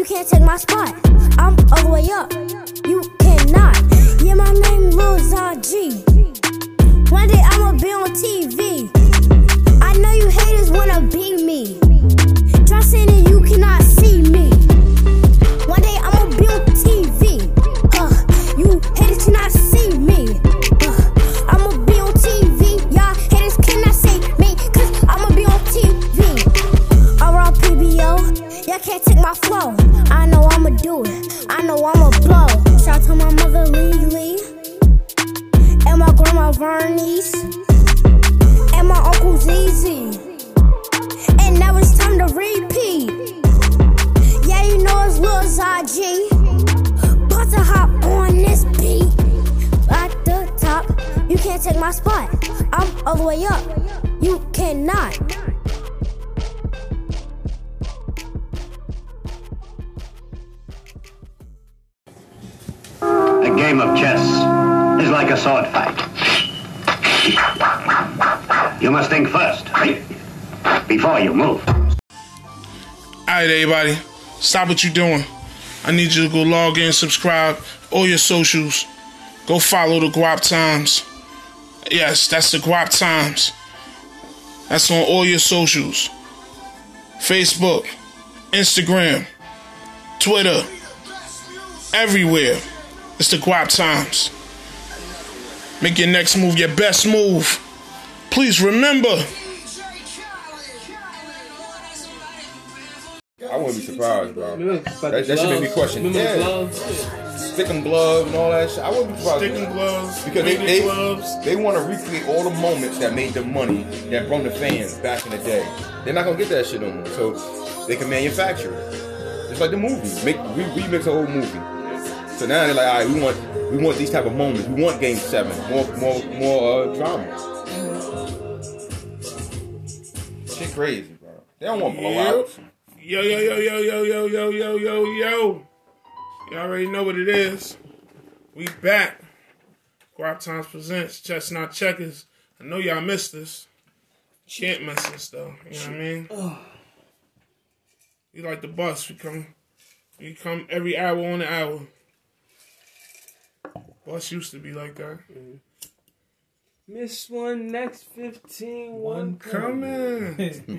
You can't take my spot. I'm all the way up. You cannot. Yeah, my name Lil Zah-G. One day I'ma be on TV. I know you haters wanna be me. Try saying that you cannot see me. One day I'ma be on TV. You haters cannot see me. I'ma be on TV. Y'all haters cannot see me, cause I'ma be on TV. RRPBO, y'all can't take my flow. I know I'ma do it. I know I'ma blow. Shout out to my mother Lily and my grandma Vernice and my uncle ZZ. And now it's time to repeat. Yeah, you know it's Lil Zah-G. About to hop on this beat. At the top, you can't take my spot. I'm all the way up. You cannot. A game of chess is like a sword fight. You must think first, before you move. Alright, everybody, stop what you're doing. I need you to go log in, subscribe, all your socials. Go follow the Guap Times. Yes, that's the Guap Times. That's on all your socials. Facebook, Instagram, Twitter, everywhere. It's the Guap Times. Make your next move your best move. Please remember. I wouldn't be surprised, bro. That should make me question. Yeah. Sticking gloves and all that shit. I wouldn't be surprised. Sticking gloves. Because they want to recreate all the moments that made them money, that brought the fans back in the day. They're not going to get that shit no more. So they can manufacture it. Just like the movie. We remix the whole movie. So now they're like, all right, we want these type of moments. We want Game 7. More drama. Shit crazy, bro. They don't want blowouts. Yo. You already know what it is. We back. Guap Times presents Chestnut Checkers. I know y'all missed this. Can't miss this though. You know what I mean? We like the bus. We come every hour on the hour. Bus used to be like that. Miss one, next 15, one coming.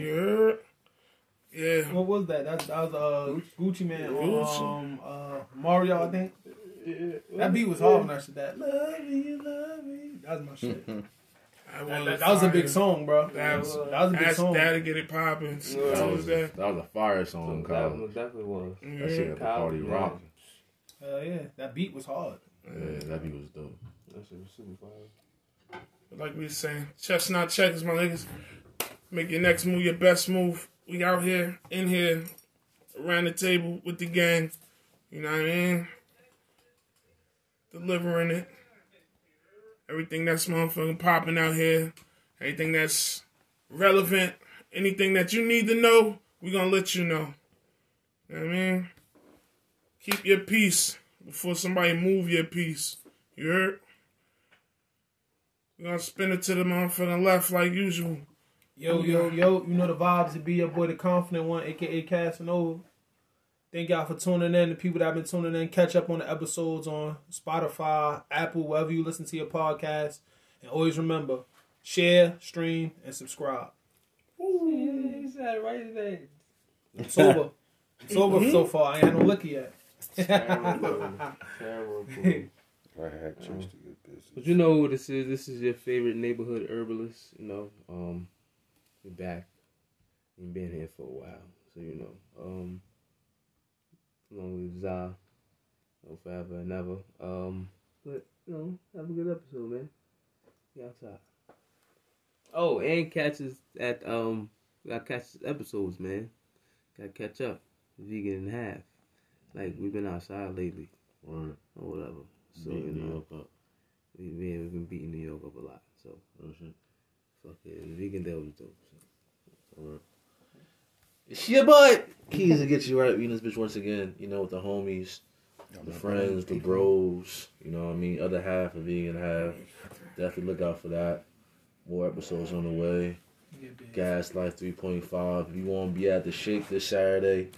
Yeah. What was that? That was Gucci Mane on Mario, I think. That beat was hard when I said that. Love me. That was my shit. That was a big song, bro. That was a big song. That'll get it popping. That was a fire song, Kyle. That definitely was. That shit at the party rock. Hell yeah. That beat was hard. Yeah, that beat was dope. That shit was super fire. Like we were saying, Chestnut Checkers, my niggas. Make your next move your best move. We out here, in here, around the table with the gang. You know what I mean? Delivering it. Everything that's motherfucking popping out here. Anything that's relevant. Anything that you need to know, we gonna let you know. You know what I mean? Keep your peace before somebody move your peace. You heard? We gonna spin it to the motherfucking left like usual. Yo, you know the vibes to be your boy, the Confident One, a.k.a. Casanova. Thank y'all for tuning in. The people that have been tuning in, catch up on the episodes on Spotify, Apple, wherever you listen to your podcast. And always remember, share, stream, and subscribe. Ooh, he said it right today. I'm sober. So far. I ain't had no liquor yet. Terrible. I had chance to get busy. But you know who this is. This is your favorite neighborhood herbalist. You know, we're back. We've been here for a while, so you know. Along with Zah, forever and ever. But you know, have a good episode, man. Be outside. Oh, and catch us at gotta catch episodes, man. Gotta catch up. Vegan and half. Like we've been outside lately, or whatever. So you know. New York up. We've been beating New York up a lot, so fuck it. The vegan deal was dope. So. It's your boy. Keys to get you right. We in this bitch once again. You know, with the homies, the friends, the bros. You know what I mean. Other half of vegan half. Definitely look out for that. More episodes on the way. Gaslight 3.5. If you want to be at the Shake this Saturday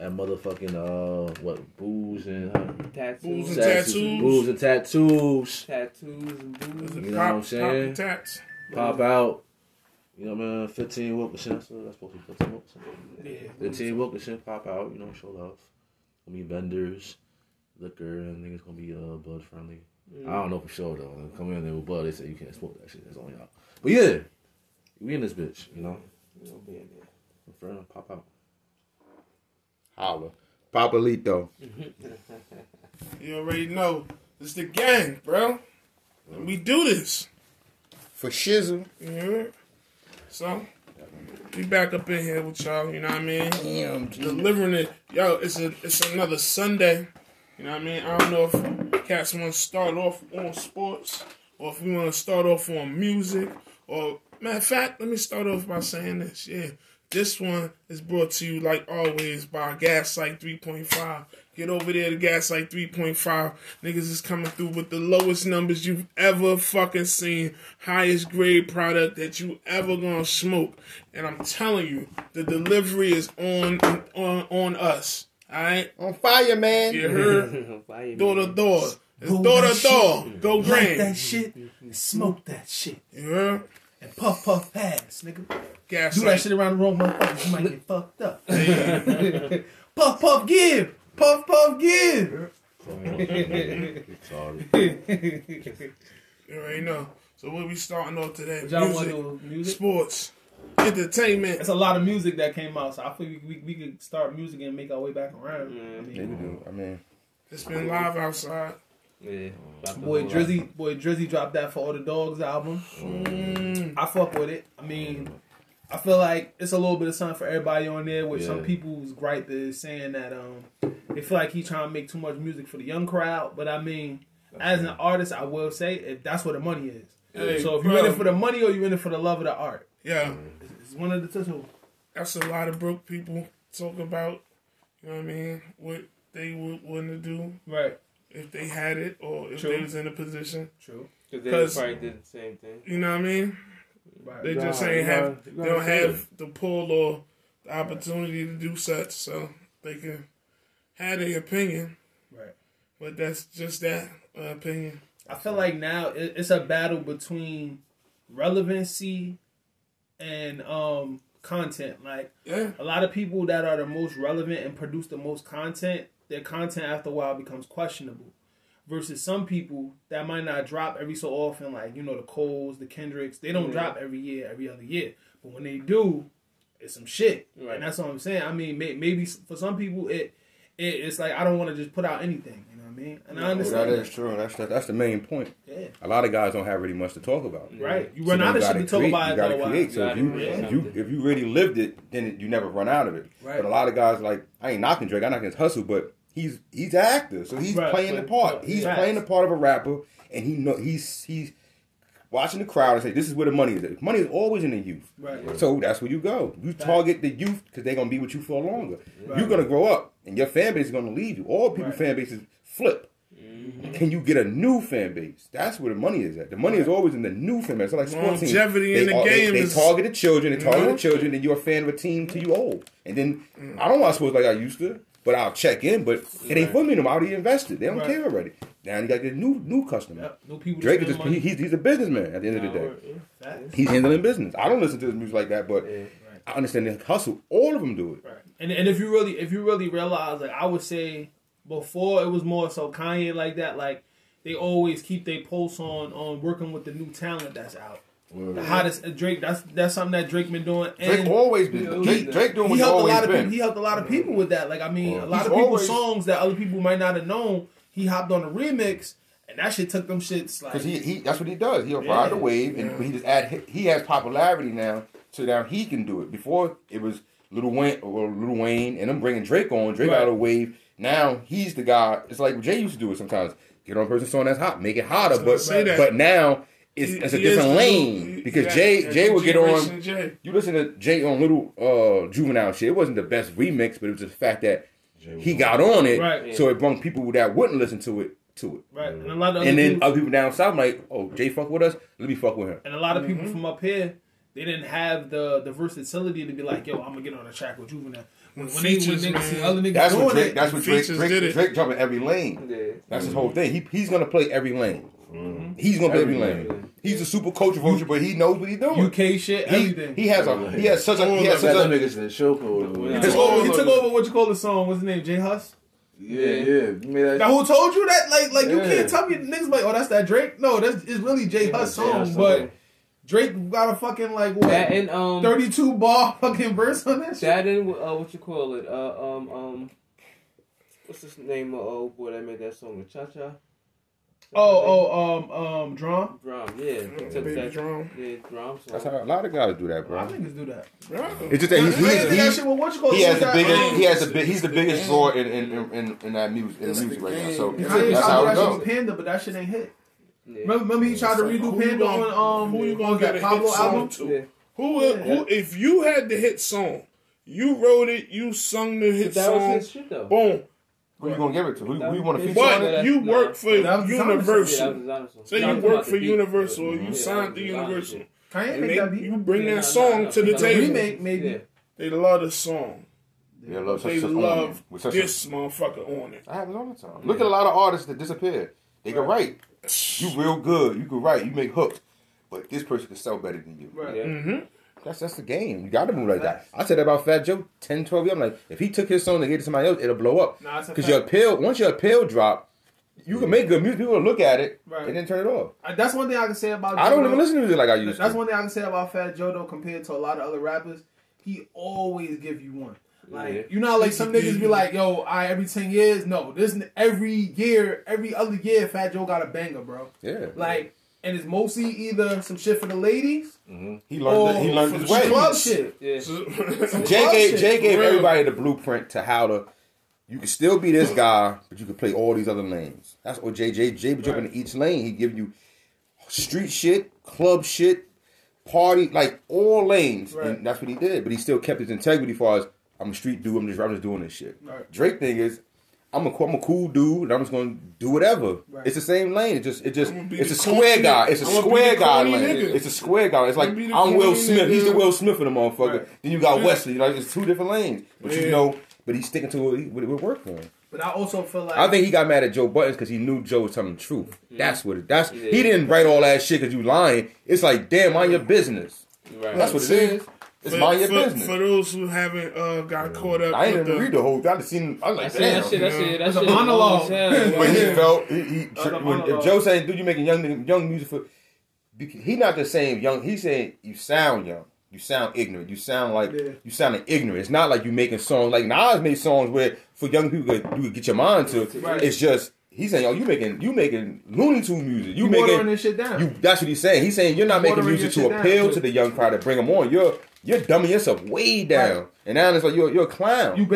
at motherfucking booze and Booze and tattoos. Booze and tattoos. Tattoos and booze. You know what I'm saying? Pop tats. Pop out. You know what I mean? 15 Wilkinson. So that's supposed to be 15 Wilkinson. Yeah. 15 Wilkinson. Pop out. You know, show love. Gonna be vendors, liquor, and I think it's gonna be bud friendly. I don't know for sure though. Come in there with bud. They say you can't smoke that shit. That's on y'all. But yeah, we in this bitch. You know. We'll be in there. Friend, pop out. Holla. Papalito. You already know. It's the gang, bro. And we do this. For shizzle. Yeah. So, we back up in here with y'all, you know what I mean? Damn, Delivering it. Yo, it's another Sunday. You know what I mean? I don't know if cats want to start off on sports or if we want to start off on music. Or, matter of fact, let me start off by saying this. Yeah. This one is brought to you, like always, by Gaslight 3.5. Get over there to Gaslight 3.5. Niggas is coming through with the lowest numbers you've ever fucking seen. Highest grade product that you ever gonna smoke. And I'm telling you, the delivery is on us. Alright? On fire, man. You heard? Door to door. It's door to door. Go Light green. that shit and smoke that shit. You heard? And puff pass, nigga. Gaslight. Do that shit around the wrong motherfuckers, you might get fucked up. Puff give. Puff give. Sorry. You already know. So what we starting off today? What y'all want to do? Music? Sports, entertainment. It's a lot of music that came out, so I feel we could start music and make our way back around. I mean, It's been live outside. Yeah. Boy Drizzy dropped that For All the Dogs album. I fuck with it. I mean, I feel like it's a little bit of something for everybody on there. Which some people's gripe is saying that they feel like he's trying to make too much music for the young crowd. But I mean, as an artist, I will say if that's where the money is. Hey, So if you're in it for the money or you're in it for the love of the art, Yeah, it's one of the two. that's a lot of broke people talk about. You know what I mean? What they would want to do Right. if they had it or if True. they was in a position. True. Because they probably did the same thing. You know what I mean? Right. They just ain't they don't have the pull or the opportunity to do such, so they can have their opinion. Right. But that's just that opinion. I feel like now it's a battle between relevancy and content. Like a lot of people that are the most relevant and produce the most content, their content after a while becomes questionable. Versus some people that might not drop every so often, like, you know, the Coles, the Kendricks, they don't drop every year, every other year. But when they do, it's some shit. Right. And that's what I'm saying. I mean, maybe for some people, it's like, I don't want to just put out anything. You know what I mean? And I understand that is true. That's the main point. Yeah. A lot of guys don't have really much to talk about. Right. You So run then out of gotta shit to talk create, about you it gotta though. create. So if you really lived it, then you never run out of it. Right. But a lot of guys, like, I ain't knocking Drake, I'm not against hustle, but he's an actor, so he's playing the part. He's playing the part of a rapper, and he's watching the crowd and say, "This is where the money is. Money is always in the youth." Right. So that's where you go. You target the youth because they're gonna be with you for longer. You're gonna grow up, and your fan base is gonna leave you. All people's fan bases flip. Can you get a new fan base? That's where the money is at. The money is always in the new fan base. So like sports teams, Longevity in the game they is- target the children. They target the children, and you're a fan of a team till you old. And then I don't watch sports like I used to, but I'll check in. But it ain't for me no more. I already invested. They don't care already. Now you got to get a new customer. Yep. No people. Drake is just he's a businessman at the end of the day. He's handling business. I don't listen to his music like that, but I understand the hustle. All of them do it. Right. And if you really realize, like, I would say before it was more so Kanye like that, like they always keep their pulse on working with the new talent that's out. The hottest Drake. That's something that Drake been doing. And Drake always been. Drake doing what he helped always a lot of been. people. He helped a lot of people with that. Like, I mean, a lot of people's songs that other people might not have known. He hopped on a remix, and that shit took them shits like. Because he that's what he does. He'll ride the wave, and he just he has popularity now, so now he can do it. Before it was Lil Wayne, and I'm bringing Drake on. Drake out of the wave. Now he's the guy. It's like Jay used to do it sometimes. Get on a person's song that's hot, make it hotter, but now. It's a different lane because Jay would get on. You listen to Jay on Little Juvenile shit. It wasn't the best remix, but it was the fact that he got on it, so it brought people that wouldn't listen to it. Right, and then other people down south like, oh, Jay fuck with us, let me fuck with him. And a lot of people from up here, they didn't have the versatility to be like, yo, I'm gonna get on a track with Juvenile. When Features, niggas see man. other niggas That's doing what Drake. it, That's what Drake. Features did it. Drake jumping every lane. Yeah. That's his whole thing. He's gonna play every lane. He's gonna play every lane. He's a super culture vulture, but he knows what he's doing. UK shit, everything. He has such a That niggas in the show code. He took over what you call the song. What's his name? J Hus. Yeah. You made that. Now who told you that? Like you Yeah. can't tell me niggas like, oh, that's that Drake. No, it's really J Hus song, but Drake got a fucking like what? That and 32 bar fucking verse on that shit. that and what you call it? What's his name? Oh boy, that made that song with Cha Cha. Drum. Drum, yeah. He took Baby that Drum. Yeah, Drum. That's how a lot of guys do that, A lot bro. of niggas do that. It's just that That shit with what you call he it, has the that, biggest. He's the biggest draw in that music right now. So Kanye that's tried how to it do that shit with goes. Panda, but that shit ain't hit. Yeah. Remember he tried to redo Panda on who you what gonna was get that a Pablo hit song album? to? Yeah. Who? If you had the hit song, you wrote it, you sung the hit That was song. his shit though. Boom. Who you gonna give it to? Who you want to feature on But it? you No. work for That was the Yeah, Universal. that was his honest song. Say Yeah, you I'm talking work about for the beat. Universal, you Yeah, signed to that was his honest Universal. shit. Kanye And make that you beat. bring Yeah, that song to the The table. remake, maybe. Yeah. They love the song. Yeah, love They such love with such this motherfucker on it. I have it all the time. Look at a lot of artists that disappear. They can write. You real good. You can write. You make hooks. But this person can sell better than you. Right. Yeah. That's the game. You got to move like that. I said that about Fat Joe 10, 12 years. I'm like, if he took his song and gave it to somebody else, it'll blow up. Nah, it's a Because fact. once your appeal drop, you can make good music. People will look at it Right. and then turn it off. That's one thing I can say about I don't Joe, even listen to music like I used That's to. one thing I can say about Fat Joe though, compared to a lot of other rappers. He always give you one. Like Yeah. you know, how, like some niggas be like, "Yo, every 10 years." No, this every year, every other year, Fat Joe got a banger, bro. Yeah. Like, and it's mostly either some shit for the ladies He learned his some way. club shit. Yeah. Jay gave Real. everybody the blueprint to how to. You can still be this guy, but you can play all these other lanes. That's what Jay be jumping in each lane. He give you street shit, club shit, party, like all lanes, Right. and that's what he did. But he still kept his integrity as far as I'm a street dude. I'm just doing this shit. Right. Drake thing is. I'm a cool dude, and I'm just gonna do whatever. Right. It's the same lane. It's I'ma be a the square corny guy. nigga. It's a I'ma be square the guy corny lane. nigga. It's a square guy. It's like I'ma be the I'm Will corny Smith. He's the nigga. Will Smith of the motherfucker. Right. Then you got Yeah. Wesley. Like it's two different lanes, but you Yeah. know, but he's sticking to what worked for him. But I also feel like I think he got mad at Joe Buttons because he knew Joe was telling the truth. That's what it. That's Yeah. he didn't write all that shit because you lying. It's like damn, mind your business. Right. That's what it See, is. It's mind your business. For those who haven't got caught up I ain't with even read the whole. I just seen. I was like, That's damn. it. That shit. It's a monologue. But he felt Other when, monologue. if Joe saying, "Dude, you making young music for," he not just saying young. He's saying you sound young, you sound ignorant, you sound like you sounding ignorant. It's not like you making songs like Nas made songs where for young people you could get your mind to. Right. It's just he's saying, "Oh, you making Looney Tunes music. You watering making this shit down. you." That's what he's saying. He's saying you're not making Watering music your to shit appeal down. to the young crowd to bring them on. You're dumbing yourself way down, Right. and now it's like you're a clown. you're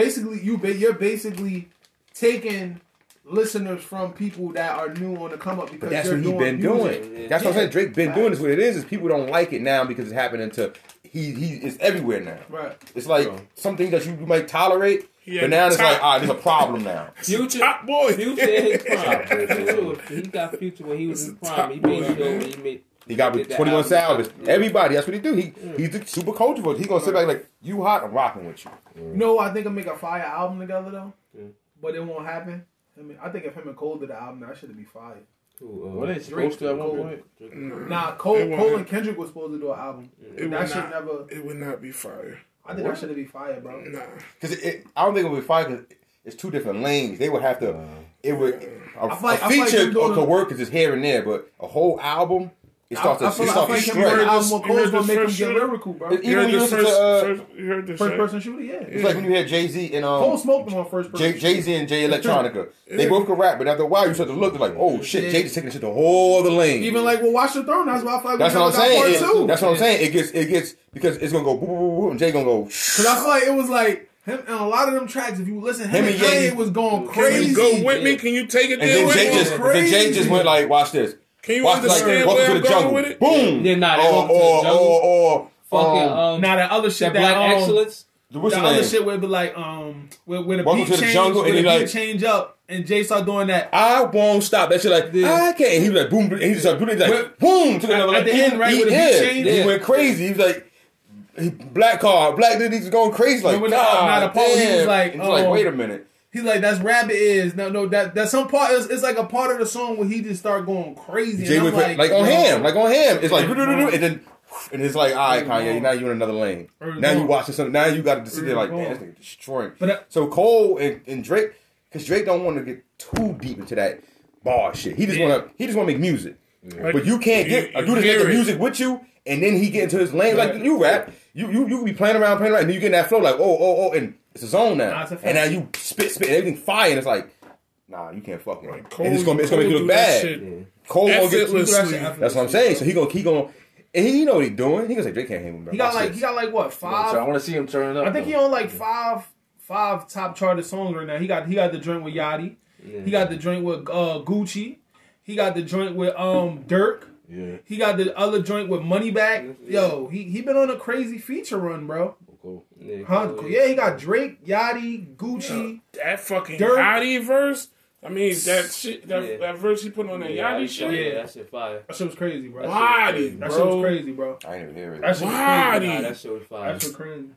basically taking listeners from people that are new on the come up because But that's you're what he's doing been music. doing. Yeah. That's what I'm saying. Drake been Right. doing this. What it is people don't like it now because it's happening to he it's everywhere now. Right. It's like something that you might tolerate, Yeah, but now it's top. like there's a problem now. Future, Top boy. Future in his prime. He got Future when he was in his prime. He made sure he made. He got did with that 21 album. Savage. Everybody, that's what he do. He's the super cultural. He gonna sit back like you hot, I'm rocking with you. You know, I think I'll make a fire album together though, but it won't happen. I think if him and Cole did the album, that should be fire. What ain't supposed to at one point? Nah, It Cole won't and Kendrick was supposed to do an album. It That would shit not. never. It would not be fire. I think that should be fire, bro. Nah. Because I don't think it would be fine because it's two different lanes. They would have to. It would a feel like feature them doing could work because it's here and there, but a whole album. It starts I to feel start like to him doing an stretch. album with You Cole's heard gonna the make him first get shit? lyrical, bro. Even You heard when you the listen to you heard the First shit? person shooter, yeah. it's like when you hear Jay-Z and Cole smoked him on first person. Jay-Z and Jay Electronica. They both could rap, but after a while you start to look like, oh shit, Jay just taking this shit to a whole other lane. Even like with Watch the Throne, that's why I feel like that's we what I'm never got saying. part two. That's what I'm saying. It gets because it's gonna go boop, boop, boop, boop, and Jay gonna go. Because I feel like it was like him and a lot of them tracks. If you listen, him and and Ye Kanye was going Can crazy. you go with me? Can you take it And there then with Jay me? just crazy. then Jay just went like, watch this. Can you Watch understand Welcome where to I'm the going Jungle. with it? Boom. Yeah, nah, they Welcome to the Jungle. or Fucking Now that other shit, that Black Excellence. what's the the other name? shit where it be like where the Welcome beat to the change, Jungle, where and the he beat like- change up, and Jay start doing that. I won't stop. That shit like I can't. And he was like boom, and he just like, Well, boom, took another at the like, end, right, he, with the beat yeah, change? he Yeah. went crazy. He was like Black dude, he's going crazy like, Remember God, not a part where he was damn. like, It's like, oh. wait a minute. He's like, that's Rabbit is. No, that's some part. It's like a part of the song where he just start going crazy. Jay And I'm like like, on yo, him. It's like, and it's like, all right, Kanye, now you're in another lane. Now you watching something. Now you got to sit there like, man, this nigga destroying. So Cole and Drake, because Drake don't want to get too deep into that bar shit. He just want to make music. Like, but you can't get a dude that's making music with you, and then he get into his lane like you rap. You can be playing around, and then you get in that flow like, oh, and it's a zone now. And now you spit, and everything fire, and it's like, nah, you can't fuck with him. And it's gonna make you look bad. Cole gonna get you. That's what I'm saying. So he gonna, and he know what he doing. He gonna say Drake can't hang with him. He got like what 5? I want to see him turn up. I think he on like five top charted songs right now. He got the joint with Yachty. Yeah. He got the joint with Gucci. He got the joint with Dirk. Yeah. He got the other joint with Moneybagg. Yo, he been on a crazy feature run, bro. Cool. Yeah, he got Drake, Yachty, Gucci. That fucking Dirk. Yachty verse. I mean, that shit, that verse he put on that Yachty shit. Yeah, that shit fire. That shit was crazy, bro. Yachty, that shit was crazy, bro. I ain't even hear it. That shit was crazy. Yachty. That shit was fire. That shit crazy.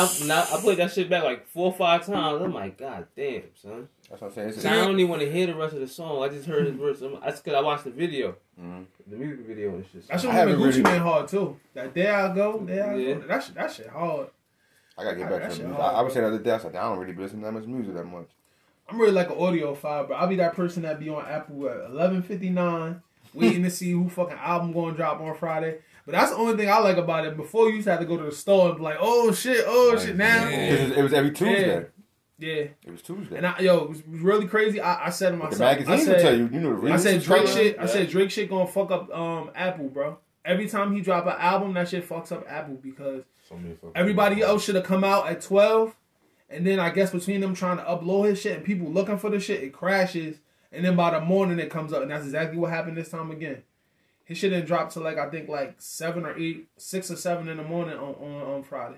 I played that shit back like 4 or 5 times. I'm like, God damn, son. That's what I'm saying. So I don't even want to hear the rest of the song. I just heard his verse. That's because I watched the video, the music video and shit. That shit was Gucci Mane hard too. That there I go. Yeah. That shit hard. I gotta get back to the music. I was saying the other day, I said, I don't really listen to that much music that much. I'm really like an audiophile, bro. I'll be that person that be on Apple at 11:59, waiting to see who fucking album going to drop on Friday. But that's the only thing I like about it. Before you used to have to go to the store and be like, oh shit. Now It was every Tuesday. Yeah. It was Tuesday. And it was really crazy. I said to myself, the magazine will tell you, you know the reason. I said Drake shit. I said Drake shit gonna fuck up Apple, bro. Every time he drop an album, that shit fucks up Apple because everybody else should have come out at 12. And then I guess between them trying to upload his shit and people looking for the shit, it crashes. And then by the morning it comes up. And that's exactly what happened this time again. His shit didn't drop to like, I think like 7 or 8, 6 or 7 in the morning on Friday.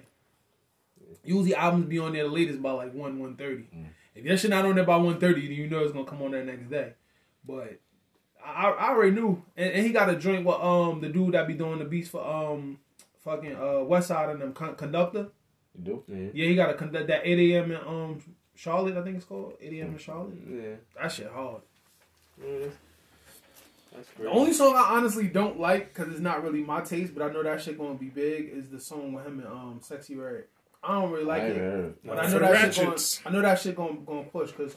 Usually albums be on there the latest by like 1:30. If your shit not on there by 1:30, then you know it's going to come on there next day. But I already knew. And he got a joint with the dude that be doing the beats for fucking Westside and them, Conductor. You do? Yeah, he got to conduct that 8 a.m. in Charlotte, I think it's called. 8 a.m. in Charlotte. Yeah. That shit hard. That's The only song I honestly don't like, because it's not really my taste, but I know that shit going to be big, is the song with him and Sexy Red. I don't really like it. But I know that shit going to push, because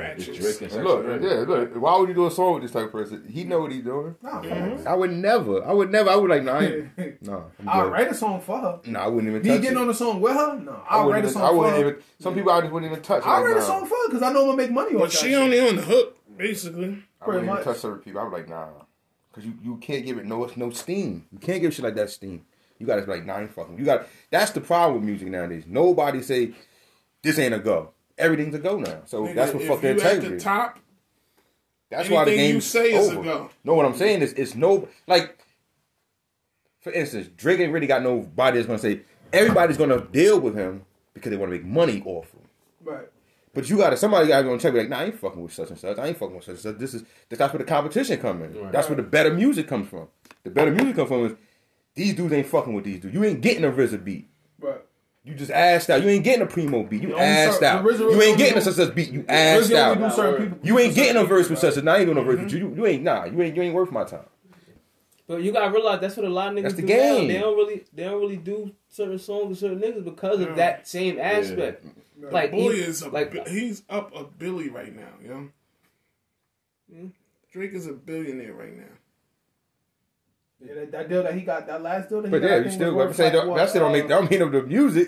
look, why would you do a song with this type of person? He know what he doing. Nah, I would never. I would like, I'll write a song for her. No, I wouldn't even Me touch getting it. on the song with her? No, I'll write a song I for wouldn't her. even. Some people I just wouldn't even touch. I'll write a song for her because I know I'm going to make money off But that she shit. only on the hook, basically. I wouldn't even much. touch certain people. I was like, nah, because you can't give it no steam. You can't give shit like that steam. You got to be like, nah, I ain't fucking. That's the problem with music nowadays. Nobody say this ain't a go. Everything's a go now. So that's what fucking integrity. At the top, that's why the game you say over. Is a go. No, what I'm saying is it's no like. For instance, Drake ain't really got nobody that's gonna say everybody's gonna deal with him because they want to make money off him. Right. But somebody got to check. Like, nah, I ain't fucking with such and such. I ain't fucking with such and such. That's where the competition come in. Right. That's where the better music comes from. The better music comes from is these dudes ain't fucking with these dudes. You ain't getting a RZA beat. Right. You just assed out. You ain't getting a Primo beat. You assed out. You ain't getting a such beat. You assed out. You ain't getting a verse with such a. Now I ain't doing a verse with you. You ain't. Nah. You ain't worth my time. But you gotta realize that's what a lot of niggas That's the do game. now. They don't really do certain songs with certain niggas because of that same aspect. Yeah. Like Boy he, he's up a Billy right now, yo. Yeah. Drake is a billionaire right now. Yeah, that deal that he got, that last deal that he But got. yeah, you still. I'm saying that still don't mean of the music.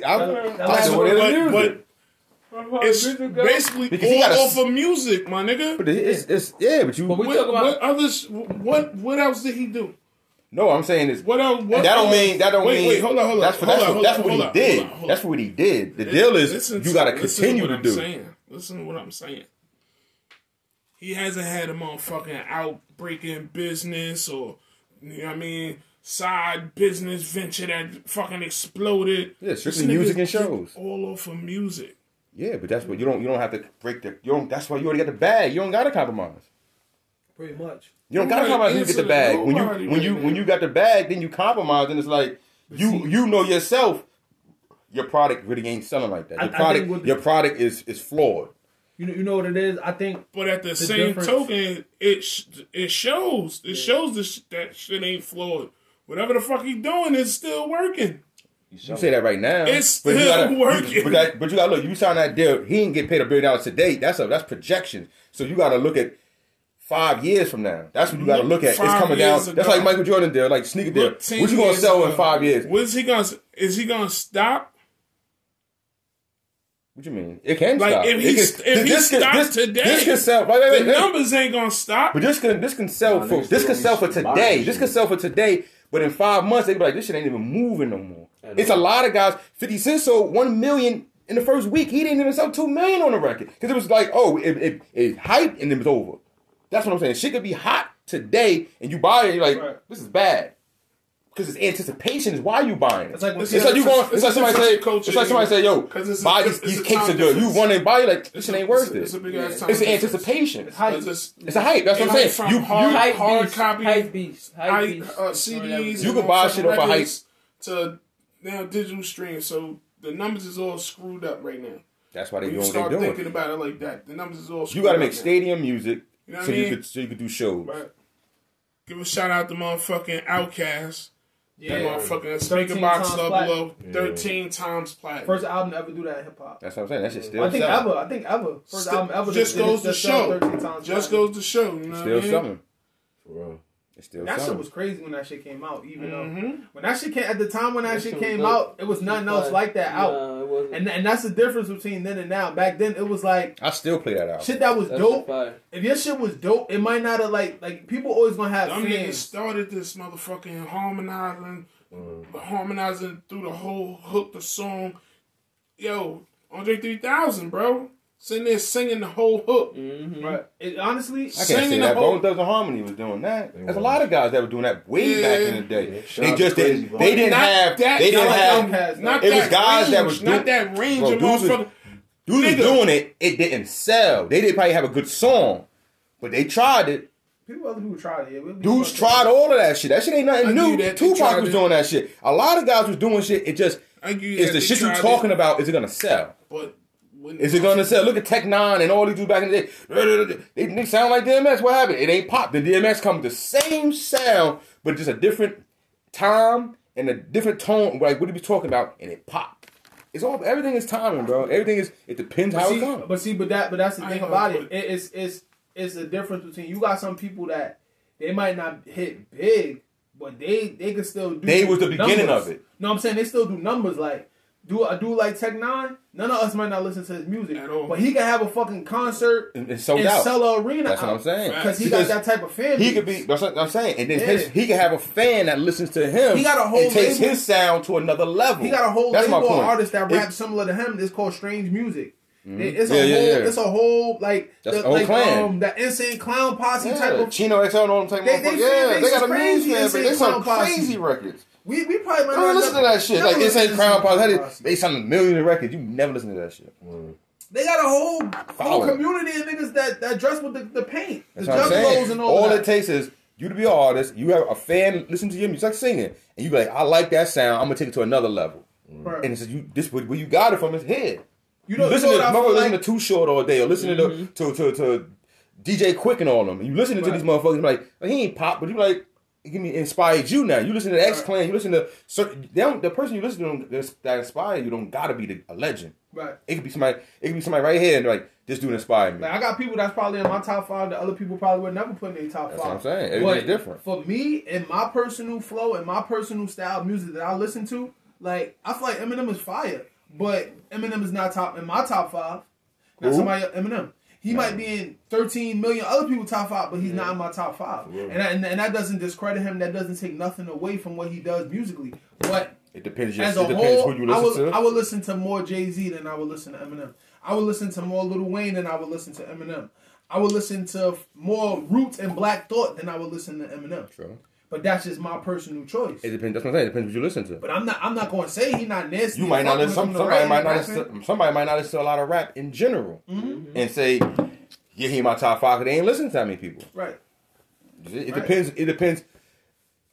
It's basically because he all gotta, off of music, my nigga. But it's yeah, but you. But we talk about what others. What else did he do? No, I'm saying is what else? What that don't else? mean that don't mean. Wait, hold on. That's what he did. That's what he did. The deal is you got to continue to do. Listen to what I'm saying. He hasn't had a motherfucking outbreaking business or, you know what I mean, side business venture that fucking exploded. Yeah, strictly music and shows. All off of music. Yeah, but that's what you don't have to break the. You don't. That's why you already got the bag. You don't got to compromise. Pretty much. You don't got to compromise when you get the bag. When you got the bag, then you compromise, and it's like you know yourself. your product really ain't selling like that. I think Your product is flawed. You know what it is? I think. But at the same token, it shows. It shows that shit ain't flawed. Whatever the fuck he doing is still working. You say that right now. It's still working. But you gotta look. You signed that deal. He didn't get paid $1 billion today. That's projections. So you gotta look at 5 years from now. That's what you gotta look at. It's coming down. That's like Michael Jordan deal, like sneaker deal. What you gonna sell in 5 years? Is he gonna stop? What you mean? It can stop. Like if he stopped today, this can sell. The numbers ain't gonna stop. But this can sell for today. This can sell for today. But in 5 months, they be like, this shit ain't even moving no more. It's a lot of guys. 50 Cent sold 1 million in the first week. He didn't even sell 2 million on the record because it was like, it hyped and it was over. That's what I'm saying. Shit could be hot today, and you buy it, you're like, this is bad. Because it's anticipation is why you buying it. It's like somebody say, yo, buy these cakes are good. You want to buy it, like, this shit ain't worth it. It's an anticipation. It's hype. It's a hype. That's what I'm saying. You hard copy, hype beast, CDs. You can buy shit off a hype to now digital stream. So the numbers is all screwed up right now. That's why they doing what they're doing. You start thinking about it like that. The numbers is all screwed up. You got to make stadium music so you could do shows. Right. Give a shout out to motherfucking Outkast. Yeah, motherfucking Speaker Box Club below 13 times platinum. First album to ever do that in hip hop. That's what I'm saying. That shit still. I think ever. First album ever. Just goes to show. Just goes to show. You know still what I mean? selling. For real. It's still that selling. shit was crazy when that shit came out. Even though when that shit came at the time when that shit came out, it was nothing else like that out. And that's the difference between then and now. Back then it was like I still play that out. Shit that was dope. If your shit was dope, it might not have like people always gonna have Them fans. niggas started this motherfucking harmonizing through the whole hook, the song. Yo, Andre 3000, bro. Sitting there singing the whole hook. Right. Honestly, I can't say that. Bone Thugs and Harmony was doing that. There's a lot of guys that were doing that way back in the day. They just didn't. They didn't have. It was guys that was not that range of motherfuckers. Dudes was doing it. It didn't sell. They didn't probably have a good song, but they tried it. Other people tried it. Dudes tried all of that shit. That shit ain't nothing new. Tupac was doing that shit. A lot of guys was doing shit. It just is the shit you're talking about. Is it gonna sell? But is it gonna sell? Look at Tech Nine and all these dudes back in the day. They sound like DMX. What happened? It ain't pop. The DMX come with the same sound, but just a different time and a different tone. Like what he was talking about, and it popped. It's all. Everything is timing, bro. Everything is. It depends how it comes. But that's the thing about it. It's the difference between you got some people that they might not hit big, but they can still do. They was the beginning numbers. of it. No, I'm saying they still do numbers. Like a dude like Tech Nine. None of us might not listen to his music, but he can have a fucking concert and sell an arena. That's what I'm saying. Because he got that type of fan. He could be. That's what I'm saying. And then he can have a fan that listens to him. He got a whole and takes his sound to another level. He got a whole label of artists that rap similar to him. It's called Strange Music. It's a whole like clan. That Insane Clown Posse type of Chino XL and all them type of motherfuckers. They got a crazy fan, but they some crazy records. We probably might not listen to that shit. Like Insane Clown Posse, they signed millions of records. You never listen to that shit. They got a whole community of niggas that dress with the paint, That's the what I'm saying. and all that. It takes is you to be an artist. You have a fan listen to your music, like singing, and you be like, I like that sound. I'm gonna take it to another level. Right. And it's this where you got it from his head. You listen to Too Short all day, or listening to DJ Quick and all of them. And you listening to these motherfuckers, like he ain't pop, but you like give me inspired you now. You listen to X Clan, you listen to the person you listen to that inspired you don't gotta be a legend. Right. It could be somebody right here and like this dude inspired me. Like I got people that's probably in my top 5 that other people probably would never put in their top 5. That's what I'm saying. Everything's different. For me, in my personal flow and my personal style of music that I listen to, like I feel like Eminem is fire. But Eminem is not in my top 5. Now Eminem. He might be in 13 million other people's top 5, but he's not in my top 5. And that doesn't discredit him. That doesn't take nothing away from what he does musically. But it depends. As a whole, who you listen to. I would listen to more Jay-Z than I would listen to Eminem. I would listen to more Lil Wayne than I would listen to Eminem. I would listen to more Roots and Black Thought than I would listen to Eminem. Sure. But that's just my personal choice. It depends. That's what I'm saying. It depends what you listen to. But I'm not going to say he's not nasty. You might not listen. Somebody might not listen to a lot of rap in general, and say, "Yeah, he in my top 5." Because they ain't listening to that many people. Right. It depends. It depends.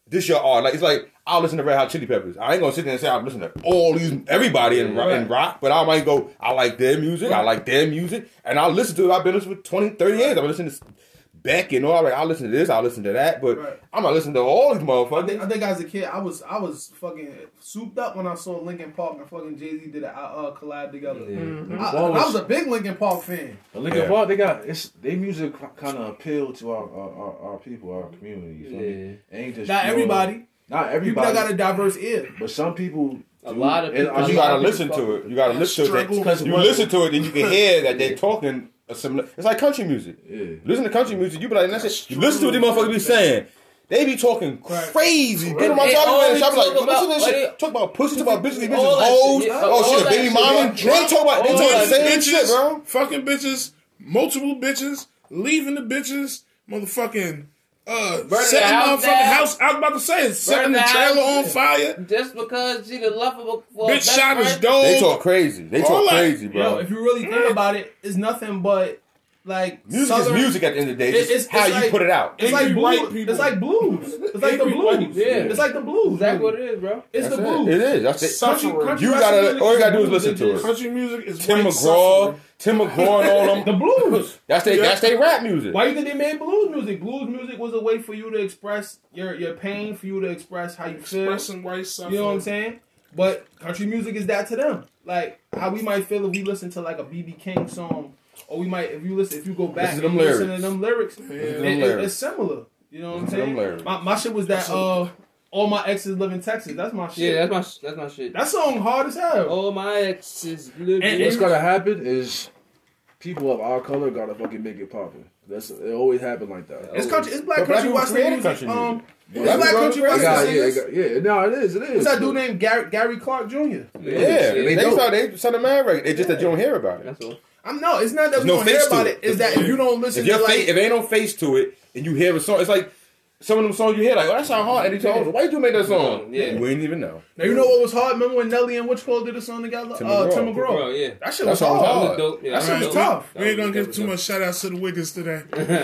this your art. Like it's like I'll listen to Red Hot Chili Peppers. I ain't gonna sit there and say I'm listening to all these everybody in rock, but I might go, I like their music, I like their music, and I'll listen to it. I've been listening for 20, 30 years. I've been listening to Beck and all. Like I'll listen to this, I'll listen to that, but I'm not listening to all these motherfuckers. I think as a kid, I was fucking souped up when I saw Linkin Park and fucking Jay-Z did a collab together. Yeah. I was a big Linkin Park fan. But Linkin Park, their music kind of appeal to our people, our community. You feel me? It ain't just Not everybody. Not everybody. People that got a diverse ear. But some people. A lot of people. You gotta listen to it. You gotta listen to it. Because you listen to it, then you can hear that they're talking a similar. It's like country music. Yeah. Listen to country music, you be like, that's it. You listen to what these motherfuckers be saying. They be talking crazy. Get on my television. Shop like, listen to this shit. Talk about pussy, talk about bitches, hoes. Oh shit, baby mama. They talk about the same shit, bro. Fucking bitches, multiple bitches, leaving the bitches, motsetting motherfucking house. I was about to say, setting the trailer on fire. Just because she the love of a bitch shot his dog. They talk crazy. They talk crazy, bro. Yo, if you really think about it, it's nothing but like music is music at the end of the day. It's how you put it out. It's like blues. It's like blues. It's like the blues. Yeah, it's like the blues. That's what it is, bro. It's the blues. It is. That's it. You gotta. All you gotta do is listen to it. Country music is Tim McGraw and all them. The blues. That's their rap music. Why you think they made blues music? Blues music was a way for you to express your pain, for you to express how you feel. Expressing white suffering. You know what I'm saying? But country music is that to them. Like how we might feel if we listen to like a B.B. King song. Or we might, if you go back and listen to them lyrics, it's similar. You know what I'm saying? My shit was that, All My Exes Live in Texas. That's my shit. Yeah, that's my shit. That song hard as hell. All my exes live in What's gonna happen is people of our color gotta fucking make it poppin'. It always happen like that. It's country. It's black country western music. It's black country western. Yeah, no, it is. What's that dude named Gary Clark Jr.? Yeah, they started married. It's just that you don't hear about it. That's all. It's not that we don't hear about it. It's that if you don't listen to like... If ain't no face to it, and you hear a song, it's like some of them songs you hear, like, oh, that sound hard. And you tell why you make that song? Yeah. We didn't even know. Now, you know what was hard? Remember when Nelly and Which Cole did a song together? Tim McGraw. Yeah. That shit was hard. That shit was tough. We ain't gonna give too much shout outs to the Wiggins today.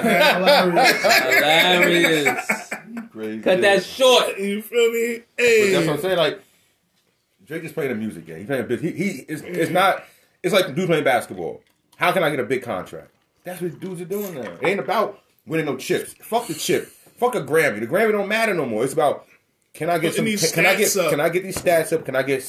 Hilarious. Cut that short. You feel me? Hey. But that's what I'm saying. Like, Drake is playing a music game. He's playing a bit. It's not. It's like the dude playing basketball. How can I get a big contract? That's what dudes are doing now. It ain't about winning no chips. Fuck the chip. Fuck a Grammy. The Grammy don't matter no more. It's about can I get some? Can I get these stats up? Can I get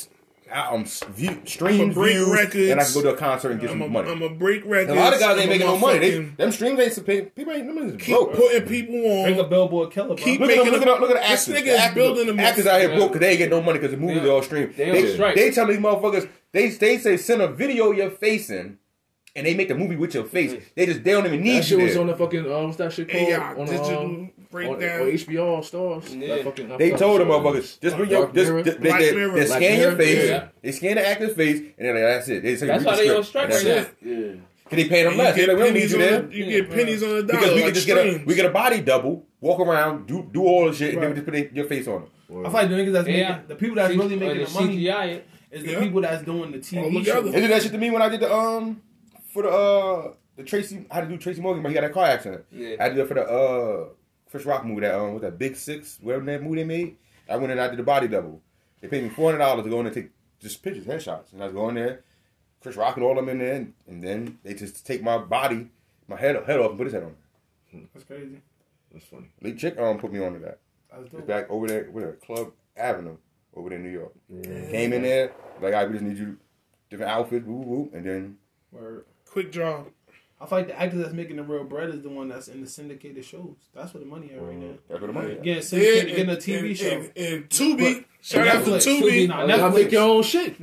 stream views? Records. And I can go to a concert and get some money. I'm a break records. A lot of guys ain't making no money. Them streams ain't paying. People ain't broke. Keep putting people on. Bring a Billboard killer. Bro. Look at the actors. This nigga is building them. Actors out here broke because they ain't get no money because the movies are all streamed. They tell these motherfuckers. They say send a video of your face in. And they make the movie with your face. They don't even need you. That shit was on the fucking what's that shit called? AI, digital breakdown. On HBO All Stars. Yeah. They told them motherfuckers just bring your they scan your face. Yeah. They scan the actor's face, and then that's it. That's why they on strike right now. Yeah. Can they pay them less? We don't need you there. You get pennies on the dollar. Because we can just get a body double, walk around, do all the shit, and then we just put your face on them. I feel like the niggas that's making the people that's really making the money is the people that's doing the TV shows. They did that shit to me when I did for the Tracy, I had to do Tracy Morgan, but he got a car accident. Yeah. I had to do it for the Chris Rock movie, with that Big Six, whatever that movie they made. I went in and I did the body double. They paid me $400 to go in and take just pictures, headshots. And I was going there, Chris Rock and all them in there, and then they just take my body, my head off and put his head on. That's crazy. That's funny. Lee Chick put me onto that. It's back over there with Club Avenue over there in New York. Yeah. Came in there, like, all right, we just need you different outfits, and then quick draw. I feel like the actor that's making the real bread is the one that's in the syndicated shows. That's where the money at right now. That's where the money at. Getting a TV show. And Tubi. Shout out to Tubi. Netflix. Make your own shit.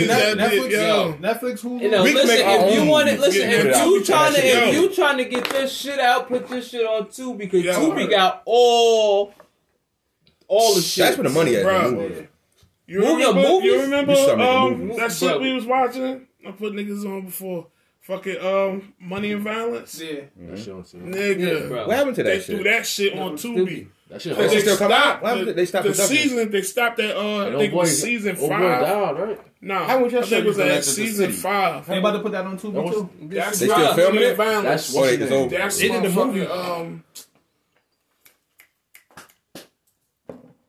Netflix, Hulu. You know, listen, if you want it, if you trying to get this shit out, put this shit on Tubi because Tubi got all the shit. That's where the money at. Bro. You remember that shit we was watching? I put niggas on before. Fucking Money and Violence. Yeah. Nigga. What happened to that they shit? They threw that shit on Tubi. That shit they still come out? They stopped the season. They stopped at I think it was season 5. Died, right? Nah, how would I think it was at season 5. They about to put that on Tubi too. They still filming it? That's what it's over. That's they did the movie.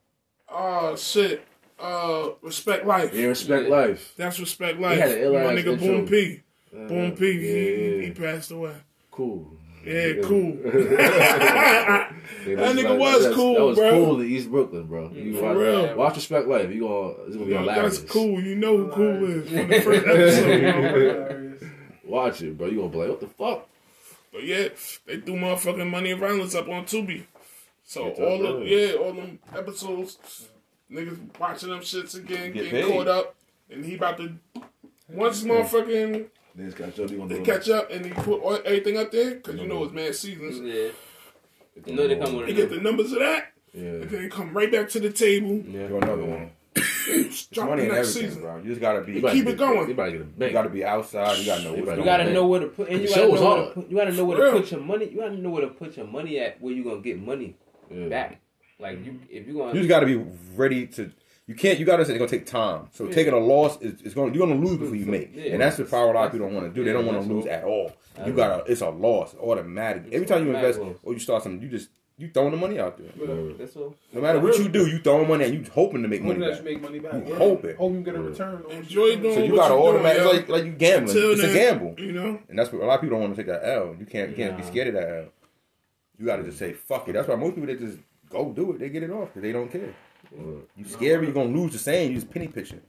Shit. Respect Life. Yeah, Respect Life. That's Respect Life. He had an ill My ass nigga intro. Boom P. Boom P. Yeah. He passed away. Cool. Yeah, cool. That nigga was cool, That was bro. cool in East Brooklyn, bro. For real. Watch Respect Life. It's gonna be hilarious. That's cool. You know who cool is from the first episode. Watch it, bro. You gonna be like, what the fuck? But yeah, they threw motherfucking Money and Violence up on Tubi. So It's all up of there. all them episodes, niggas watching them shits again, Get getting paid. caught up, and he about to once motherfucking Then it's got Jody gonna they do catch up and he put everything up there because you know it's mad seasons. Yeah. You know they come with They a get the numbers of that, Yeah. and then they come right back to the table. Yeah. Do another one. It's Drop money the and next everything, season. bro. You just gotta be. You about Keep to it get- going. You about to get a You bank. gotta be outside. You gotta know what's You going You gotta on. know where to put, and The you show gotta was know where to hard. put, you gotta know where For to real. put your money. You gotta know where to put your money at, where you gonna get money Yeah. back. Like you, if you You gonna, just gotta be ready to. You can't. You gotta say it's gonna take time. So taking a loss is going. You're gonna lose before you make. Yeah. And that's the power a lot of people don't want to do. They don't want that's to lose all. at all. You gotta. It's a loss automatic. Every time you invest automatic loss. or you start something, you throwing the money out there. that's all. No matter what you do, you throwing money and you hoping to make money Hoping that back. you make money back. You hoping. Hope you get a return. on what Enjoy you doing So you what gotta you doing, automatic. yo. It's like you gambling. Until It's a then, gamble. You know. And that's what a lot of people don't want to take that L. You can't be Nah. scared of that L. You gotta just say fuck it. That's why most people they just go do it. They get it off because they don't care. You scary, you're gonna lose the same. You just penny pitching.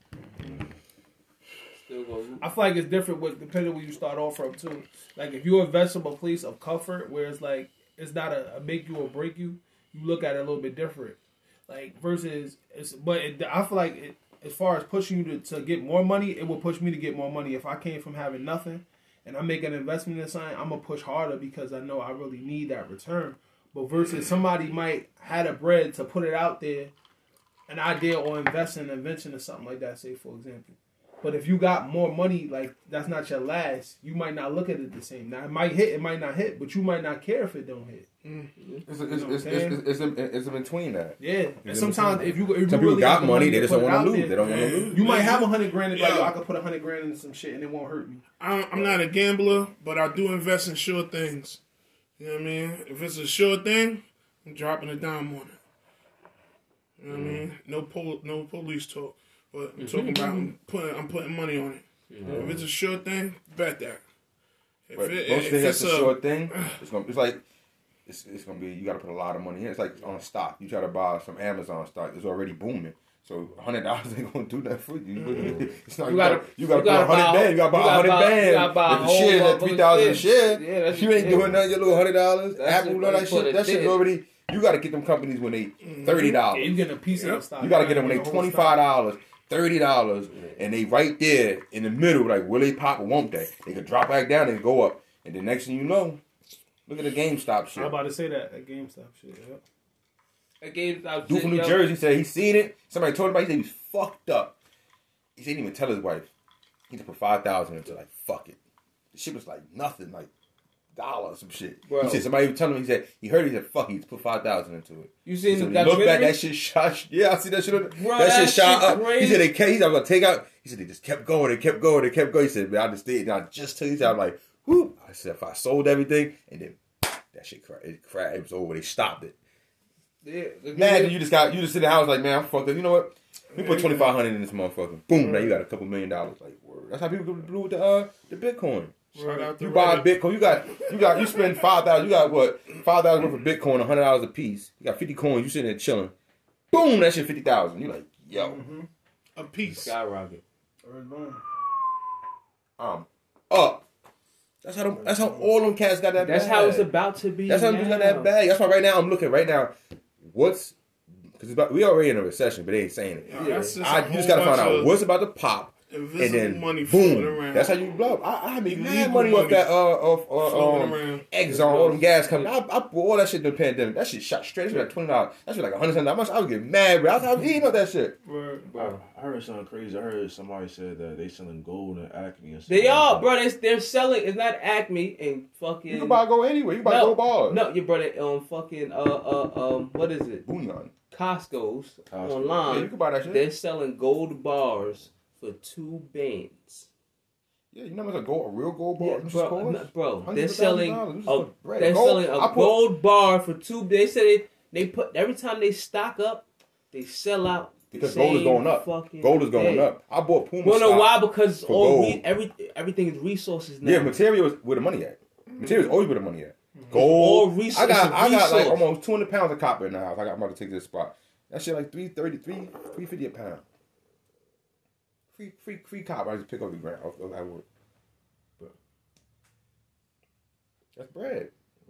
Still gonna, I feel like it's different with depending where you start off from too. Like if you invest from a place of comfort where it's like it's not a make you or break you, you look at it a little bit different. Like versus I feel like as far as pushing you to get more money, it will push me to get more money. If I came from having nothing and I make an investment in something, I'm gonna push harder because I know I really need that return. But versus somebody might had a bread to put it out there, an idea or invest in an invention or something like that, say for example. But if you got more money, like that's not your last, you might not look at it the same. Now it might hit, it might not hit, but you might not care if it don't hit. It's in between that. Yeah, and It's sometimes in if you Some really people got have the money, they to just put don't it want out to lose. there, They don't want to lose. You might have 100 grand and be like, Yeah. yo, I could put 100 grand into some shit and it won't hurt me. I'm not a gambler, but I do invest in sure things. You know what I mean? If it's a sure thing, I'm dropping a dime on it. You know what I mean? No police talk, but I'm talking about I'm putting money on it. If it's a sure thing, bet that. If But it- most if things it's that's a short thing. It's like it's gonna be. You got to put a lot of money in. It's like on stock. You try to buy some Amazon stock. It's already booming. So $100 ain't gonna do that for you. It's not. You gotta put 100 bands. You gotta buy 100 bands. If the share is at 3,000 a share, Yeah, that's you ain't doing nothing. Your little $100. That's Apple, just all that put shit. it That shit's there. already. You gotta get them companies when they $30. You get a piece of the stock. You gotta get them when they The whole stock. $25, $30, and they right there in the middle. Like, will they pop or won't they? They could drop back down and go up, and the next thing you know, look at the GameStop shit. I'm about to say that GameStop shit. Yep. a GameStop Dude shit, from New yo. Jersey said he seen it. Somebody told him about it. He said he was fucked up. He said he didn't even tell his wife. He just put $5,000 into like fuck it. The shit was like nothing, like $1 or some shit. Bro. He said somebody was telling him. He said he heard. He said fuck. He just put $5,000 into it. You He seen said, the when he looked back, documentary? that shit shot. Yeah, I see that shit. Bro, that shit that shot shit up. crazy. He said they kept. He said I'm gonna take out. He said they just kept going. They kept going. They kept going. He said, man, I just did. And I just took. He said I'm like, whoop. I said if I sold everything and then that shit crashed. It was over. They stopped it. Yeah, Imagine you just sit in the house like, man, I'm fucked up. You know what? We put $2,500 in this motherfucker. Boom! Now you got a couple $1 million. Like, word. That's how people do with the Bitcoin. Shout out to You buy Reddit. Bitcoin. You spend $5,000. You got what? $5,000 worth of Bitcoin, $100 a piece. You got 50 coins. You sitting there chilling. Boom! That shit $50,000. You like, yo, A piece. skyrocket. up. That's how all them cats got that. That's bag. how it's about to be. That's how them got that bag. That's why right now I'm looking right now. What's because we already in a recession, but they ain't saying it. Yeah, that's just You a just whole gotta find bunch out of what's about to pop, invisible and then money floating boom. around. That's how you blow up. I made mad Illegal money off money that floating around. Exxon, all them gas companies. I bought all that shit in the pandemic. That shit shot straight. That shit like $20. That shit like $100. I was getting mad, bro. I was eating up that shit. I heard something crazy. I heard somebody said that they selling gold and Acme and stuff. They like are, that. bro. They're selling. It's not Acme and fucking. You can buy gold anywhere. You can buy gold bars. No, you brought it on fucking what is it? Bullion. Costco's Costco. online. Yeah, you can buy that shit. They're selling gold bars for $2 bands. Yeah, you know how much a real gold bar Yeah, costs? bro, Hundreds they're of selling thousands of dollars. This is for bread. they're Gold, selling I a put- gold bar for $2. They said they put every time they stock up, they sell out. Because gold is going up. Gold is going up. I bought Puma Well, no, stock why? Because for all gold. everything is resources now. Yeah, material is where the money at. Material is always where the money at. All Gold. resource- I got like resource. almost 200 pounds of copper in the house. I'm about to take this spot. That shit like $350 a pound. Free copper. I just pick up the ground. I work. But that's bread.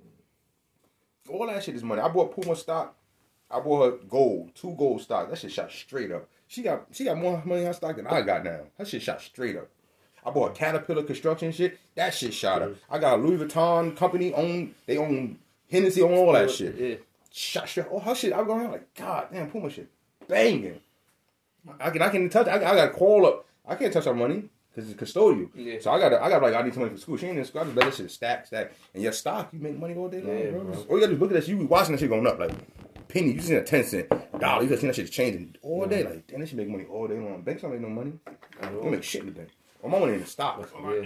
All that shit is money. I bought Puma stock. I bought her gold, 2 gold stocks. That shit shot straight up. She got more money in her stock than I got now. That shit shot straight up. I bought Caterpillar construction shit. That shit shot up. I got a Louis Vuitton company they own Hennessy, on all that shit. Yeah. Shot straight. Oh, her shit. I was going around like, God damn, Puma shit banging. I can touch. I got to call up. I can't touch her money because it's custodial. Yeah. So I got like I need some money for school. She ain't in school. I just let that shit stack. And your stock, you make money all day long, bro. All you gotta do is look at that. You be watching that shit going up like. Penny, you seen a 10 cent dollar, you just seen that shit changing all day. Like, damn, that shit make money all day long. Banks don't make no money. They don't make shit in the bank. All my money in the stock.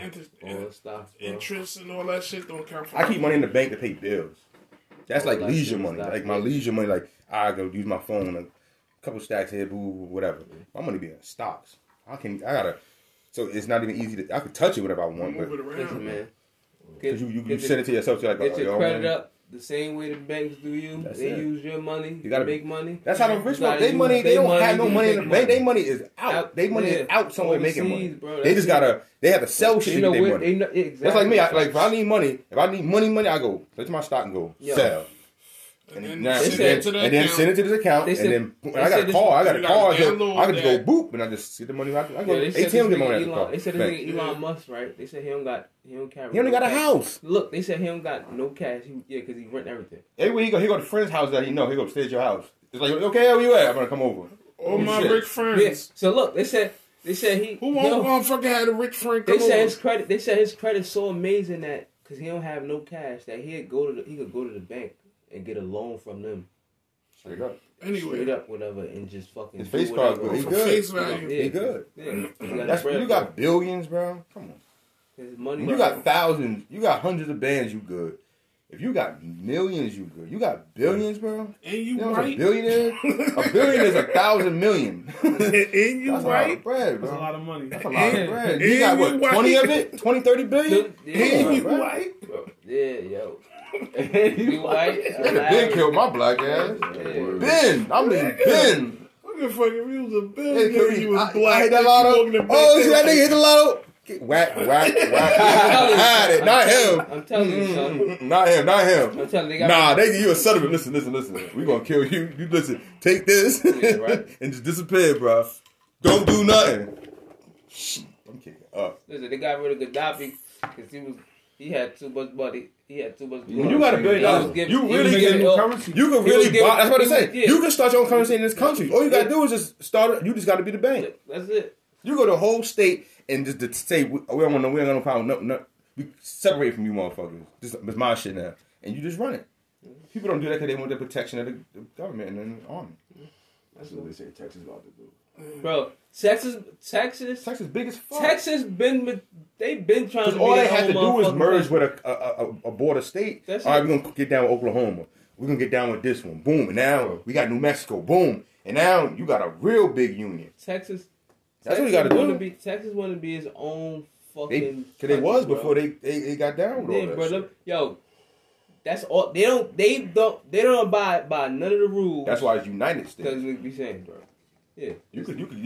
Interest and all that shit don't count for I keep money in the bank to pay bills. That's like leisure money. Like my leisure money, like I go use my phone, a couple stacks here, boo, whatever. My money be in stocks. So it's not even easy I could touch it whenever I want. Move it around, man. Because you send it to yourself. So like, get your credit up. The same way the banks do you. They use your money. You gotta make money. That's how the rich people. They money. They don't have no money in the bank. Their money is out. Their money is out somewhere making money. They just gotta. They have to sell shit to get their money. Exactly. That's like me. If I need money, I go to my stock and go sell. And then send it to this account. And then when I got a car. I can just go boop and I just get the money. I go ATM get money. They said Elon Musk, right? They said he carry. He only got a house. Look, they said he don't got no cash. Because he rent everything. Everywhere he go to friend's house that he know. He go stay at your house. It's like, okay, where you at? I'm gonna come over. All my rich friends. Yeah. So look, they said he. Who won't fucking have a rich friend come over? They said his credit's so amazing that because he don't have no cash that he could go to the bank and get a loan from them. Straight up. Anyway. Straight up, whatever, and just fucking. His face card's good. He good. Face value. He good. Yeah. You got billions, bro. Come on. His money. You got thousands. You got hundreds of bands. You good. If you got millions, you good. You got billions, bro. And you right? A billionaire. A billion is 1,000 million. And you That's right? A lot of bread, bro. That's a lot of money. That's a lot of bread. You got what? 20 of it? 20, 30 billion? And you right? Yeah, yo. You white? Ben killed my black ass. Ben. I mean Ben. What the fuck if he was a billionaire? He was black. I hit that lotto. Oh, see that nigga hit the lotto. Whack. Hide it. Not him. I'm telling you, son. Not him. I'm telling you. They give you a settlement. Listen. We gonna kill you. You listen. Take this and just disappear, bro. Don't do nothing. I'm kicking up. Listen, they got rid of Gaddafi because he had too much money. When you got $1 billion, you really get new currency. You can really buy. That's what I say. You can start your own currency in this country. All you gotta do is just start it. You just gotta be the bank. That's it. You go to the whole state and just say we don't want no problem. No, we separate from you, motherfuckers. This is my shit now, and you just run it. People don't do that because they want the protection of the government and the army. That's what they say Texas about to do. Bro, Texas big as fuck. Texas they've been trying to. All they have to do is merge with a border state. All right, we're gonna get down with Oklahoma. We're gonna get down with this one. Boom, and now we got New Mexico. Boom, and now you got a real big union. Texas. That's what you got to do. Texas want to be his own fucking. Because they was before they got down with all that shit. Yo, that's all. They don't abide by none of the rules. That's why it's United States. Because we be saying, bro. Yeah. You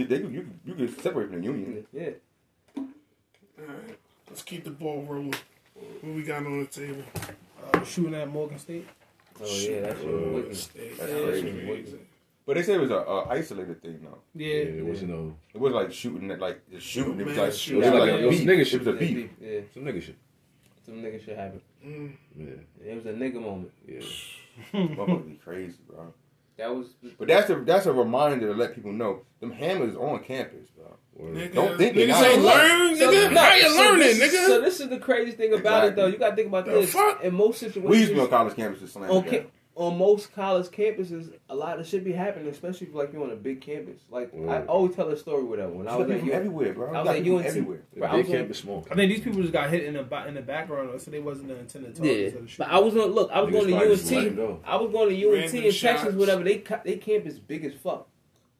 could separate from the union. Yeah. All right. Let's keep the ball rolling. What we got on the table? Shooting at Morgan State. Oh yeah, that's wicked. That's crazy. But they said it was a isolated thing, though. Yeah, it wasn't no. It was like shooting at like just shooting. It was like shooting. it was like It a was beef. nigga It shit. was a beef. Yeah. Some nigga shit. Some nigga shit happened. Yeah. It was a nigga moment. Yeah. Motherfuckers be crazy, bro. That was. But that's a reminder to let people know them hammers on campus, bro. Niggas, Don't think they're niggas not. ain't learn, nigga. How you learning, nigga? So this is the crazy thing about it, though. You got to think about this. Fuck? In most situations, We used to be on college campuses slamming. on most college campuses, a lot of shit be happening, especially if like you're on a big campus. Like I always tell a story with that one. I was People everywhere, bro. I was at UNC. Everywhere. Big campus, small. I think these people just got hit in the background, so they wasn't the intended targets of the but shooting. I was going to Niggas probably just let him UNT. go. I was going to UNT Random in Texas, shots. whatever. They campus big as fuck.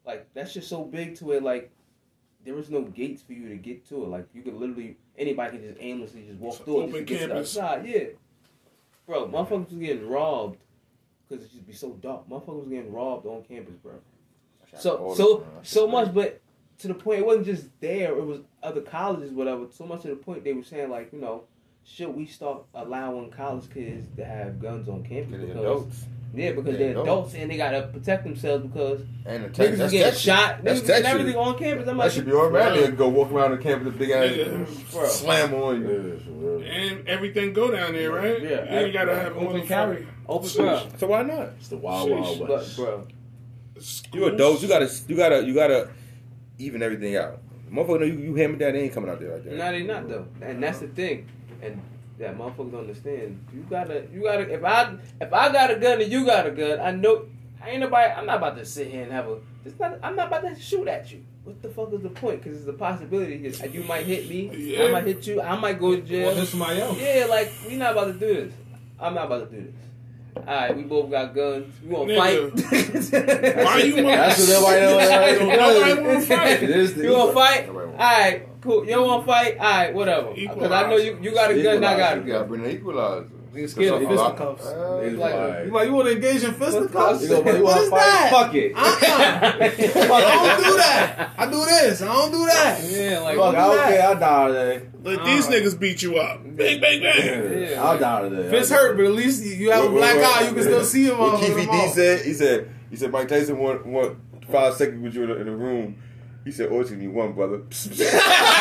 like that shit's so big to it. Like there was no gates for you to get to it. Like you could literally anybody could just aimlessly just walk through it open just to get to the campus. outside. Yeah, bro, motherfuckers was getting robbed because it just be so dark. Motherfuckers was getting robbed on campus, bro. So much, but to the point it wasn't just there. It was other colleges, whatever. So much to the point they were saying like, you know, should we start allowing college kids to have guns on campus? They're Because adults. yeah, because they're adults and they gotta protect themselves because And the niggas was getting shot, niggas and everything on campus. I'm That like, should be automatic. They go walk around the campus with a big Nigga. ass slam on you. And everything go down there, right? Yeah, You gotta have a open motherfucker. carry, open bro. So why not? It's the wild, wild Sheesh. west. But bro, You adults, you gotta even everything out. Motherfucker, know you hammered that, they ain't coming out there like that. no, they not though, and that's the thing, and that motherfuckers don't understand. You gotta. If I got a gun and you got a gun, I know. I'm not about to sit here and have a. I'm not about to shoot at you. What the fuck is the point? Because it's a possibility. You might hit me. Yeah. I might hit you. I might go to jail. Or hit somebody else. Yeah, like we not about to do this. I'm not about to do this. All right, we both got guns. We gonna Nigga. fight. Why you That's what everybody Nobody wanna fight. It is the You wanna fight? Nobody All wanna right, cool. You don't wanna fight? All right, whatever. Because I know you got a gun. And I got a You gotta gun. bring the equalizer. Niggas scared of That's all. fisticuffs. It's Like- like, You like, you want to engage in fisticuffs? you go, you What want is to fight? that? Fuck it. I don't do that. I do this. I don't do that. Yeah, like Fuck, I don't care. I'll die today. Let these niggas beat you up. Bang, bang, bang. Yeah. I'll die today. Fist hurt, but at least you have a black eye. You can still see him. What Keefe D said, he said Mike Tyson want 5 seconds with you in the room. He said, oh, it's gonna be one, brother. He said,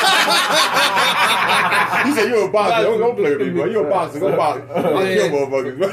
you're a boxer. Don't play with me, bro. You're a boxer. Go box. I'll kill motherfuckers, bro.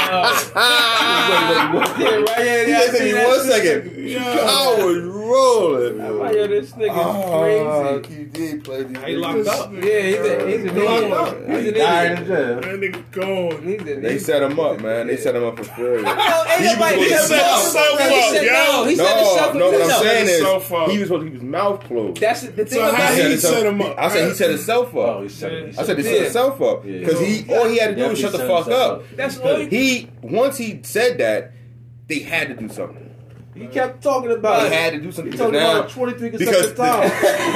He said, give me 1 second. I was rolling. Yo, this nigga's crazy. Keefe D played these He locked up. Yeah, he's a locked up. He's an Died idiot. in jail. That nigga gone. He's an They idiot. set him up, man. They set him up for failure. Ain't nobody He set set himself He up, said yo. no. He set himself No, up. what I'm No. saying himself up. is, he was supposed to keep his mouth closed. That's the thing So how about he it. himself- set him up? I said he set himself Oh, up. he said it. I said he set Yeah. himself up Yeah. because all he had to do was shut the fuck up. That's all you Once he said that, they had to do something. He kept talking about They it. had to do something He because talked now about 23 because consecutive times.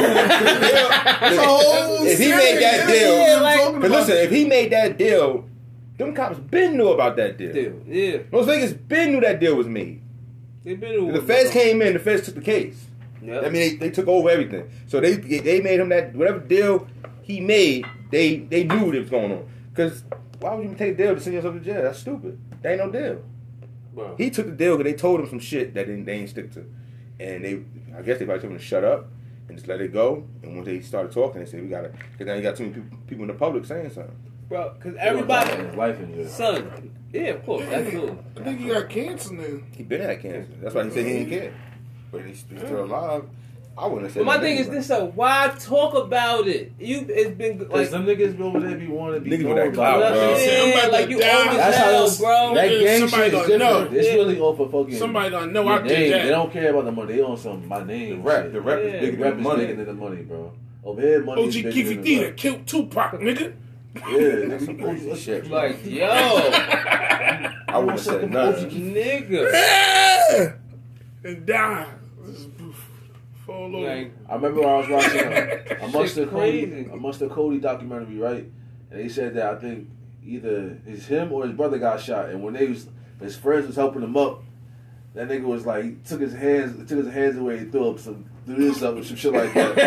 if he made that deal, Yeah, like- but listen, if he made that deal, them cops been knew about that deal. Deal. Yeah. Las Vegas been knew that deal was made. They been The feds came in, the feds took the case. Yep. I mean, they took over everything. So they made him that whatever deal he made, they knew what was going on. Because why would you take a deal to send yourself to jail? That's stupid. That ain't no deal. Bro. He took the deal because they told him some shit that they ain't stick to, and I guess they probably told him to shut up and just let it go. And when they started talking, they said we gotta, because now you got too many people in the public saying something. Bro, because everybody, Life in jail. son, yeah, of course, that's cool. I think he got cancer now. He been had cancer. That's why he said he didn't care. But he's still alive. I wouldn't have said. But my thing anything, is this: why talk about it? It's been Because like, some niggas over there be wanting to be Niggas with known that clout, about bro. it. I'm yeah, about like to you die. old as That's how hell, those, bro. that gang Somebody shit is gonna know. different. It's Yeah. really off of fucking. Somebody gonna know your I did name. that. They don't care about the money. They on some my name. The rap, shit. the rap Yeah. is bigger The rap than is money. bigger than the money, bro. Over here, money is OG bigger Keefe than D the that killed Tupac, nigga. Yeah, That's some crazy shit. Like, yo, I wouldn't have said nothing. nigga. Yeah. And die. Fall over. Like, I remember when I was watching a Mustard crazy. Cody documentary, right? And they said that I think either it's him or his brother got shot, and when his friends was helping him up, that nigga was like, he took his hands away, and threw some shit like that.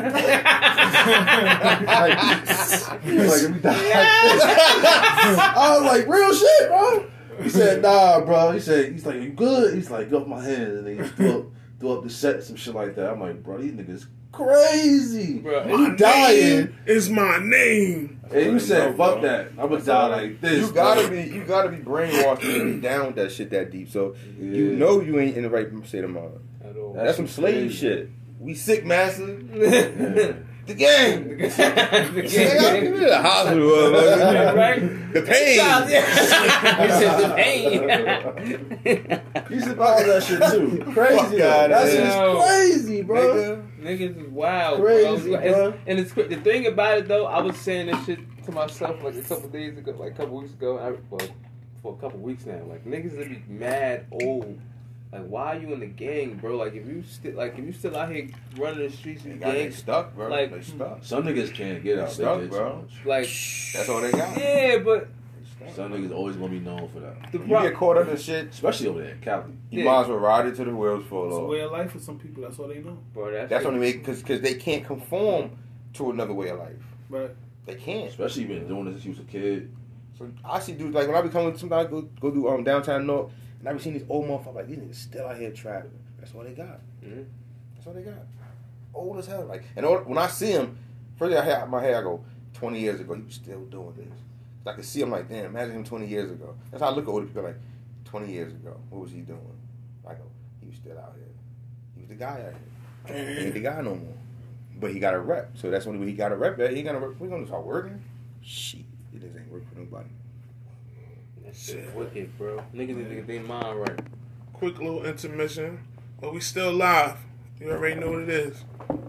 Like, if he died, I was like, real shit, bro. He said, nah, bro. He's like, you good? He's like, get off my hands, and then he threw up the set, some shit like that. I'm like, bro, these niggas crazy. Bro, And you dying, is my name. and you said, No, fuck bro. that. I'm gonna die like this. You gotta bro. be brainwashed and be down with that shit that deep. So Yeah. you know you ain't in the right state of mind. at all. That's some slave crazy. shit. We sick, master. Yeah. The game. The Give me the hospital, motherfucker. Right? The pain. He said the pain. You should buy that shit too. Crazy. Fuck though. outta That here. shit's crazy, bro. Nigga. Niggas is wild, Crazy, bro. bro. And it's the thing about it though. I was saying this shit to myself like a couple days ago, like a couple weeks ago. For a couple weeks now, like niggas that be mad old Like, why are you in the gang, bro? Like, if you still out here running the streets, you They gang stuck, bro. like- They stuck. Some niggas can't get out. Stuck, They did bro. too much. like, That's all they got. yeah, but Some niggas always gonna be known for that. the You get caught up in shit, Especially over there in Cali. you Yeah. might as well ride it to the wheels fall It's a off. way of life for some people. That's all they know. bro, That's only make because they can't conform to another way of life. Right. They can't. Especially you been doing this since you was a kid. So I see dudes like when I be coming, sometimes go do downtown North, and I be seeing these old motherfuckers like these niggas still out here trapping. That's all they got. Mhm. That's all they got. Old as hell. Like, and when I see him, first thing I have my hair, I go, 20 years ago, he was still doing this. I can see him like, damn, imagine him 20 years ago. That's how I look at older people like, 20 years ago, what was he doing? I go, he was still out here. He was the guy out here. He ain't the guy no more. But he got a rep. So that's only when he got a rep at. He ain't gonna rep. We're gonna start working? Shit. It just ain't working for nobody. that shit wicked, bro. Niggas need to get their mind right. Quick little intermission, but we still live. You already know what it is.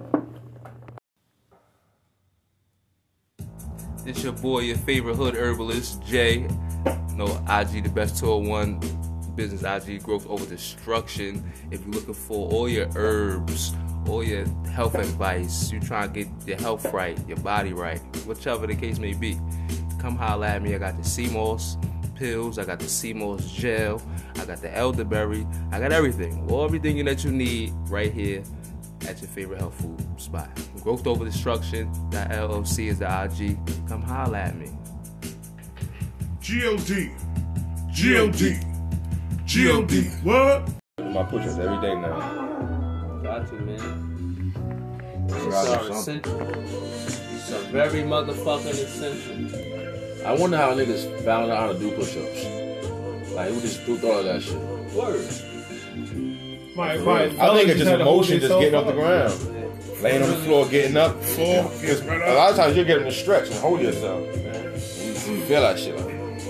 It's your boy, your favorite hood herbalist, Jay. No, IG, the best 201 business IG, growth over destruction. If you're looking for all your herbs, all your health advice, you trying to get your health right, your body right, whichever the case may be, come holler at me. I got the CMOS pills, I got the CMOS gel, I got the elderberry, I got everything. All everything that you need right here at your favorite health food spot. Growth over destruction, that LLC is the IG. Come holler at me. G-O-D. G-O-D. G-O-D. What? My push-ups every day now. Got to, man. Right, It's something. essential. It's a very motherfucking essential. I wonder how niggas found out how to do push-ups. Like, who just thought of that shit? Word. I think it's just emotion just getting off the ground. Laying on the floor, getting up. Floor, get right A up. lot of times you're getting to stretch and hold yourself. You feel that shit like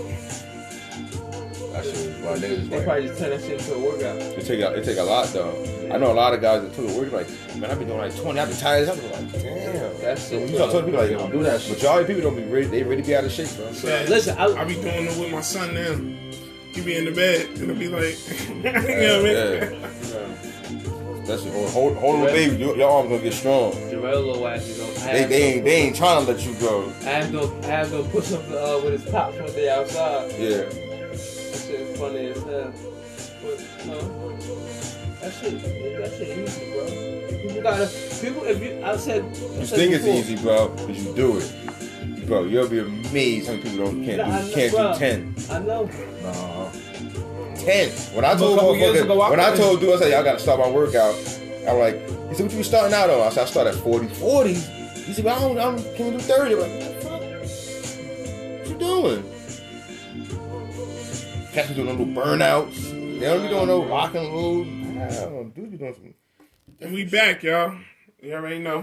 that shit is why niggas is They like, probably just turn that shit into a workout. it take a lot though. I know a lot of guys that took a work like, man, I be doing like 20, I be tired as hell. I'm like, damn. That's it, You start bro. telling people like, don't do that shit. Majority of people don't be ready, they really be out of shape, bro. Man, Listen, I be doing it with my son now. He be in the bed and it'll be like, you know what I mean? That's it. Hold on, baby. Your arms gonna get strong. Jarrell little ass, you know. They ain't trying to let you go. I have no push up with his pops when they outside. Yeah. That shit is funny as hell. But no, that shit easy, bro. If You think it's easy, bro, because you do it. Bro, you'll be amazed how many people can't do 10. I know. Nah. 10. When I told couple years ago, I told dude, I said, y'all gotta start my workout. I'm like, he said, what you starting out on? I said, I start at 40. 40? He said, well, I can't do 30. I'm like, what the fuck? What you doing? Cats be doing no little burnouts. They don't be doing no rock and roll. Nah, dude be doing some. And we back, y'all. You already know.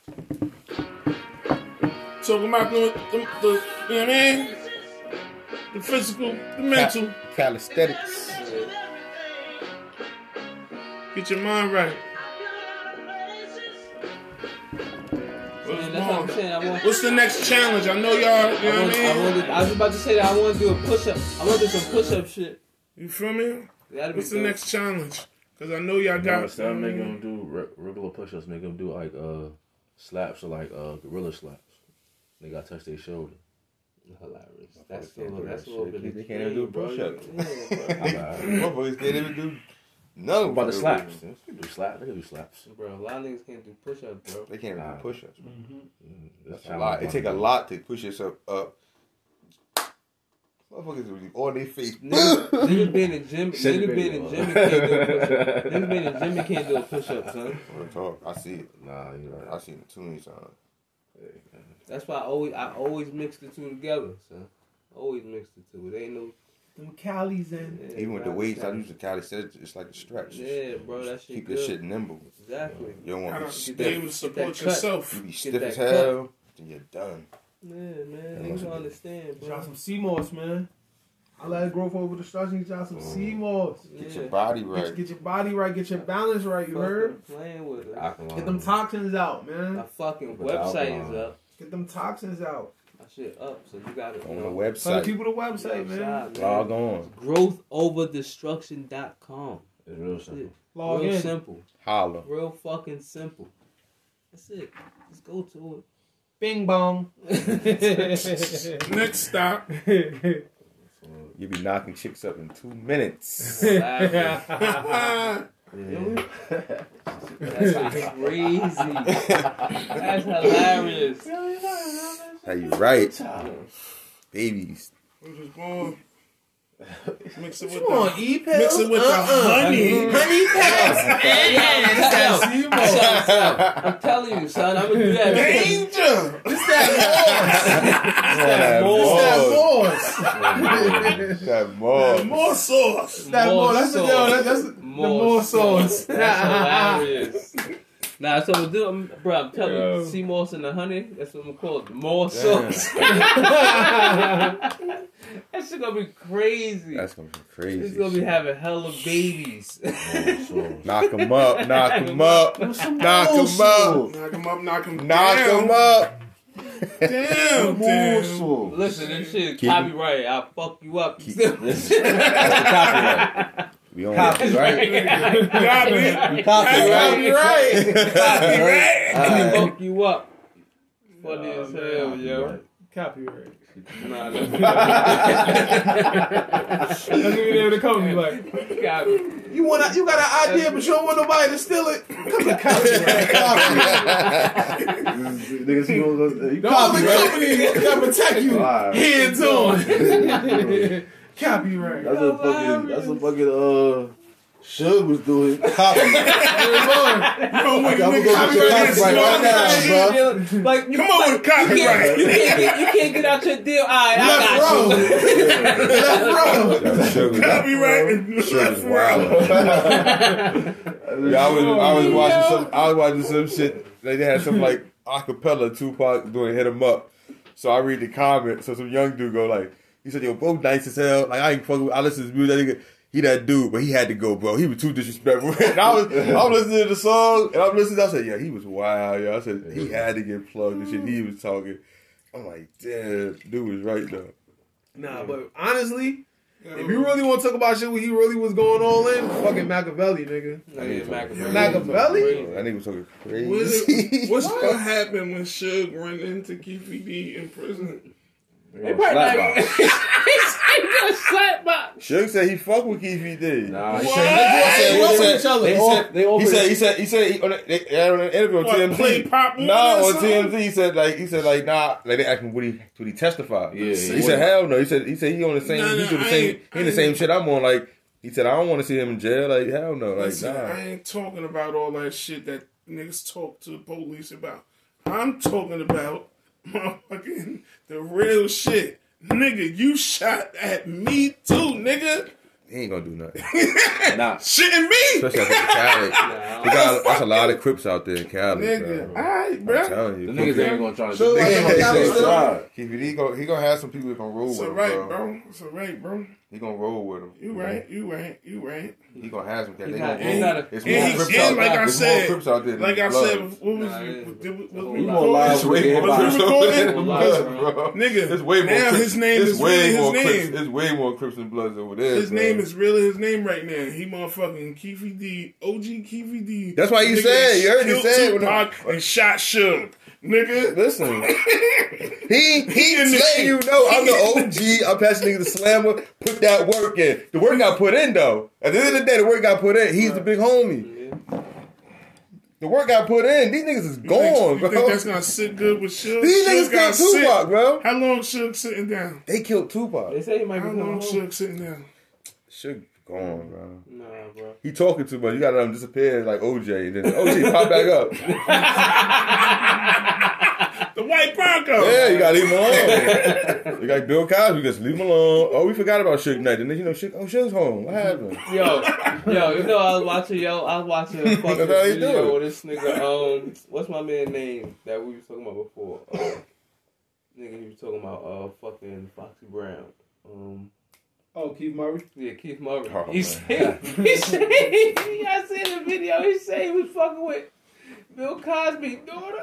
Talking about the you know what I mean? The physical, the mental. Calisthenics. Get your mind right. Man, that's what I'm saying. What's the next challenge? I know y'all, you know what I mean? I was about to say that I want to do a push up. I want to do some push up shit. You feel me? That'd be What's the good. next challenge? Because I know y'all got. Instead of making them do regular push-ups, make them do like slaps or like gorilla slaps. They gotta touch their shoulder. Hilarious. That's a little bit. They can't even do push-ups. Yeah, Motherfuckers can't even do none What about the slaps? They can do slaps. They can do slaps. bro. A lot of niggas can't do push ups, bro. They can't even do push-ups. That's A lot. It take a lot to push yourself up. Motherfuckers will be on their face. Niggas being in the gym. Send Niggas it being in the video. gym and can't do a push up. Niggas being in the gym and can't do a push up, son. Real talk. I see it. Nah, you right. I seen it too many times. That's why I always mix the two together, son. Always mix the two. It ain't no. Them Cali's in. Yeah, Even with the right. weights, I use the calisthenics. It's like a stretch. Yeah, bro, that shit Keep good. this shit nimble. Exactly. You don't want Gotta to be be able stiff. to support cut. yourself. You be Get stiff that as cut. hell, then you're done. Yeah, man. Niggas don't understand, bro. Drop some CMOS, man. I like growth over destruction. Drop some CMOS. Get your body right. Get your body right. Get your balance right. You heard? Playing with it. Get them toxins out, man. My fucking With the website alcohol. is up. Get them toxins out. My shit up, so you got it On the Tell the website. people the website, man. Log on. GrowthOverDestruction.com. It's real simple. Log Real in. simple. Holla. Real fucking simple. That's it. Just go to Bing bong. Next stop. You be knocking chicks up in 2 minutes. it. That's crazy. That's hilarious. How you right? Babies. I'm just going. Mix it with Come on, the E-Pills. mix it with the honey. Honey packs. I'm telling you, son. I'm gonna do that. Danger. It's that Morse. That more. More sauce. That Morse. That's the the more sauce. That's hilarious. Nah, so I'm doing, bro. I'm telling you, sea moss and the honey. That's what I'm gonna call it. The more sauce. That shit gonna be crazy. That's gonna be crazy. It's gonna be having hella babies. Knock them up. Knock them up. Knock them up. Knock him up. Knock him Knock down. them up. Damn. Damn. Listen, this shit Keep- copyright. I'll fuck you up. We on Copyright. Copy. Copyright. I'll fuck you up. Funny as hell, yo. Copyright. Nah, That's what you're able to come to like. copy. You got an idea, but you don't want nobody to steal it. Come to copyright. Niggas, you The only company that protect you, Alright. hands on. Copyright. That's a fucking Suge was doing copy. Yo, I'm wait, gonna nigga, go get your copyright is copyright right smart. now, bro. Like, Come on with copyright. you can't get out your deal. Alright, I got you. Copyright and Shit is wild. Yeah, I was watching some shit. They had some like acapella Tupac doing "Hit 'Em Up." So I read the comment. So some young dude go like, he said, "Yo, bro, nice as hell. Like I ain't fucking with. I listen to his music. That nigga, he that dude, but he had to go, bro. He was too disrespectful." And I was listening to the song, and I'm listening. I said, "Yeah, he was wild. Yeah." I said he had to get plugged. And shit, he was talking. I'm like, damn, dude was right though. Nah, but honestly, if you really want to talk about shit where he really was going all in, fucking Machiavelli, nigga. Machiavelli? That nigga was talking crazy. What's gonna happen when Suge run into Keefy D in prison? They probably not gonna slap box. Suge said he fuck with Keefy D. Nah, he What? said He said on an interview on What, TMZ. play Pop Warner Nah, or on something? TMZ he said nah. Like they asked him would he testify? Yeah, he said hell no. He said he on the same. Nah, he do the same. He in the same shit I'm on. Like he said I don't want to see him in jail. Like hell no. Like Listen, nah. I ain't talking about all that shit that niggas talk to the police about. I'm talking about motherfucking the real shit. Nigga, you shot at me too, nigga. He ain't gonna do nothing. Nah. Shitting me. Especially out there in Cali. That's a lot of Crips out there in Cali. Nigga, bro. alright, I'm bro. telling you. The niggas ain't gonna try to So, do like, that. Keefy D, he gonna have some people that gonna roll It's with him, alright, bro. bro. It's alright, bro. He gonna roll with him. You right. He gonna have some cats. He's They not- gonna he's roll. not a- It's And more he- Crips and out like I there. There's more said- Crips out there than Like I Bloods. said, what was Nah, we You more live was with we everybody. recording? Bloods, bro. Nigga, It's way more now Crips. his name It's is way really more his Crips. name. It's way more Crips and Bloods over there. His bro. name is really his name right now. He motherfucking Keefy D, OG Keefy D. That's why you Nigga said, you heard he killed said when Tupac and shot Suge. Nigga, Listen, he in the letting you know I'm the OG. I'm passing nigga the slammer. Put that work in. The work got put in though. At the end of the day, the work got put in. He's the big homie. The work got put in. These niggas is gone, you think bro. that's gonna sit good with Suge? These Suge niggas gotta killed Tupac, sit. bro. How long Suge sitting down? They killed Tupac. They say he might be How coming long home. Suge sitting down? Shit gone, bro. Nah, bro. He talking too much. You gotta let him disappear like OJ. And then OJ pop back up. The White Bronco. Yeah, you gotta leave him alone. You got Bill Cosby, just leave him alone. Oh, we forgot about Suge Knight. And then, Suge's home. What happened? Yo, you know I was watching a fucking That's how you video do it. with this nigga, what's my man name that we was talking about before? Nigga, he was talking about fucking Foxy Brown. Oh, Keith Murray. Yeah, Keith Murray. Oh, He man. said, I seen the video, he said he was fucking with Bill Cosby's daughter.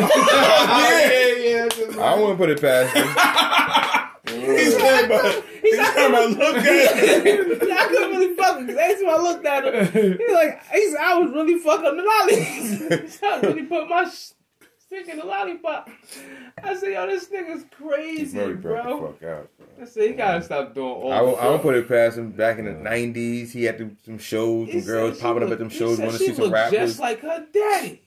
Yeah. I wouldn't put it past him. He's talking about look at it. I couldn't really fucking Every time I looked at him, he like, he said, I was really fucking the lollies. I really put my stick in the lollipop. I said, yo, this nigga's crazy, Murray bro. brought the fuck out. I said, he gotta stop doing all I don't put it past him. Back in the 90s, he had some shows, some girls popping up at them shows, want to see some rappers. Just like her daddy.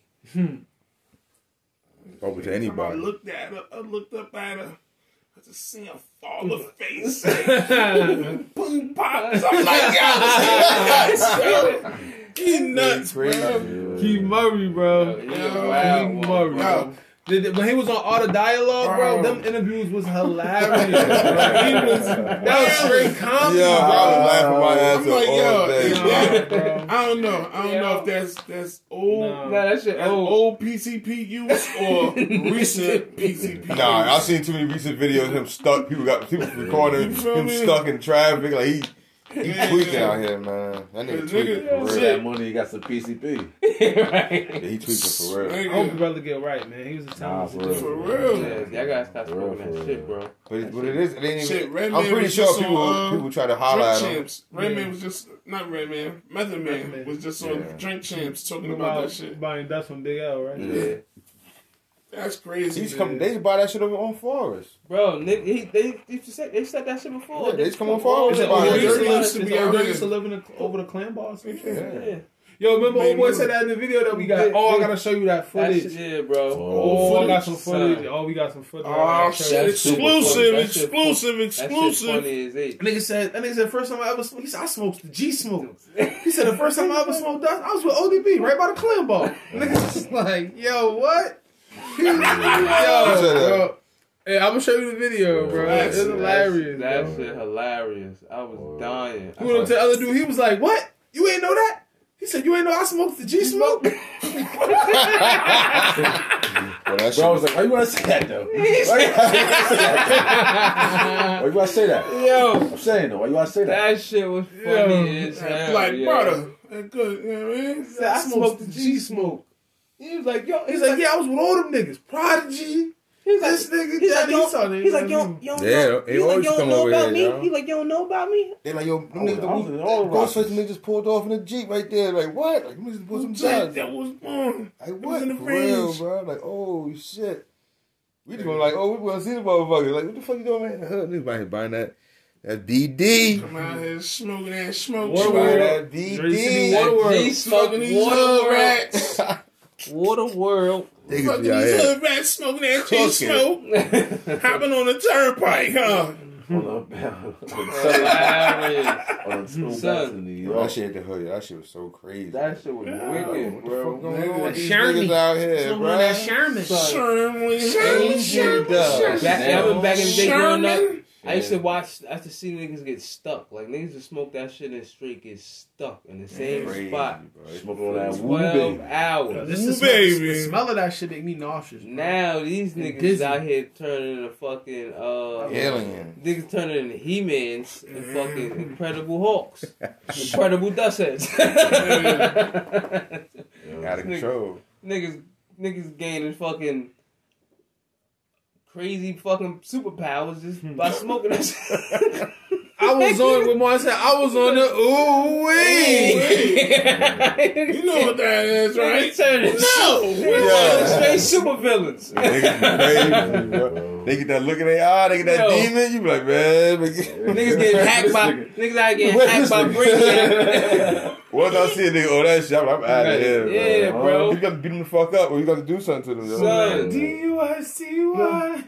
Open to I anybody. looked at her. I looked up at her. I just seen her fall her face. Boom, pop. I'm like, yo, he nuts, bro. Keith Murray, bro. He a wild Keith one, Murray. bro. When he was on Art of Dialogue, bro, them interviews was hilarious. Bro. That was straight comedy, Yeah, I was bro. laughing my ass I'm like, off all yo, day. I don't know. I don't know if that's old. Nah, that shit That's old. old PCP use or recent PCP. Nah, I've seen too many recent videos of him stuck. People recording You feel him me? stuck in traffic. Like he Yeah, tweaking yeah. out here, man. That nigga Nigga, tweaking for For real. that money, he got some PCP. Yeah, he tweaking for real. I hope the brother get right, man. He was a talented for dude. For real. Yeah, y'all gotta stop For real, smoking that for shit, real. bro. But it is. It ain't Shit, even. Redman I'm pretty was sure just people on, people try to holler Drink at him. Champs. Redman was just not Redman. Method Man Man. was just on Yeah. Drink Champs talking about that shit. Buying dust from Big L, right? Yeah. That's crazy. He's man. coming. They just buy that shit over on Forest. Bro, they said that shit before. Yeah, they just come on forward. Is it Buy old that niggas shit. used to be old niggas to live over the clan bar or some shit? Yeah. Yo, remember old boy Man, said that in the video that we got? Oh, I gotta show you that That footage. shit, yeah, bro. Oh, I got some Son. footage. Oh, we got some footage. Oh shit! That's super funny. Exclusive! That shit Exclusive! That shit Exclusive! funny as it. That nigga said first time I ever smoked. He said I smoked the G smoke. He said the first time I ever smoked dust, I was with ODB right by the clan bar. Niggas like, yo, what? Yo, bro. Hey, I'm gonna show you the video, bro. It's hilarious, That bro. shit hilarious. I was dying. Who went up to the other dude? He was like, what? You ain't know that? He said, you ain't know I smoked the G smoke? Well, that Bro, I was shit like, why you want to say that, though? Why you want to say that? Yo, I'm saying, though, why you want to say that? that shit was funny as hell. Like yo. brother, that good. You know what I mean? He said, I smoked the G smoke. He was like, yo, He's like, yeah, I was with all them niggas. Prodigy. he's like, This nigga, he's like, Daddy, yo, son, he's like, nigga. yo, you don't Yeah, know, they he's like, always you don't come know over about here, me. yo. He's like, you don't know about me. They like, yo, them I was niggas, all Ghostface niggas just pulled off in the Jeep right there. Like, what? Like, them niggas put some shots. That was born. Like, was what? in the For real, range. bro. Like, oh, shit. We just going like, oh, we want to see the motherfuckers. Like, what the fuck you doing, man? In the hood? Niggas out here buying that DD. I'm out here smoking that smoke. Water Buying World. that Jersey City DD. Waterworld. G smoke, Smoking these water hood world, rats. water world. Niggas Fucking be out these here. hood rats smoking that G Cooking. smoke. Hopping on the turnpike, huh? Hilarious. That shit hit the hood. That shit was so crazy. That shit was wicked, What the fuck bro. going on with these Sherman. niggas out here, Smoking bro? on that Sherman. Back in the day growing up, Sherman. I used to watch. I used to see niggas get stuck. Like niggas would smoke that shit and straight get stuck in the same Crazy, spot. bro. Smoking on that 12 woo, hours. This Ooh, is baby. the smell of that shit make me nauseous. Bro. Now these niggas dizzy. out here turning into fucking Alien. niggas turning into He-Mans and fucking Incredible Hulks, Incredible Dust Heads. Out of control. niggas gaining fucking crazy fucking superpowers just by smoking that shit. I was on with Mark said I was on the ooh wee. You know what that is, right? No, straight super villains. Niggas be crazy, bro. They get that look in their eye, they get that Yo. demon, you be like, man. Niggas getting hacked by niggas out getting hacked by Brainiac. Once I see a nigga, oh, that shit, I'm out of here, bro. Yeah, bro. You got to beat them the fuck up, or you got to do something to them, yo. Son. D-U-S-T-Y.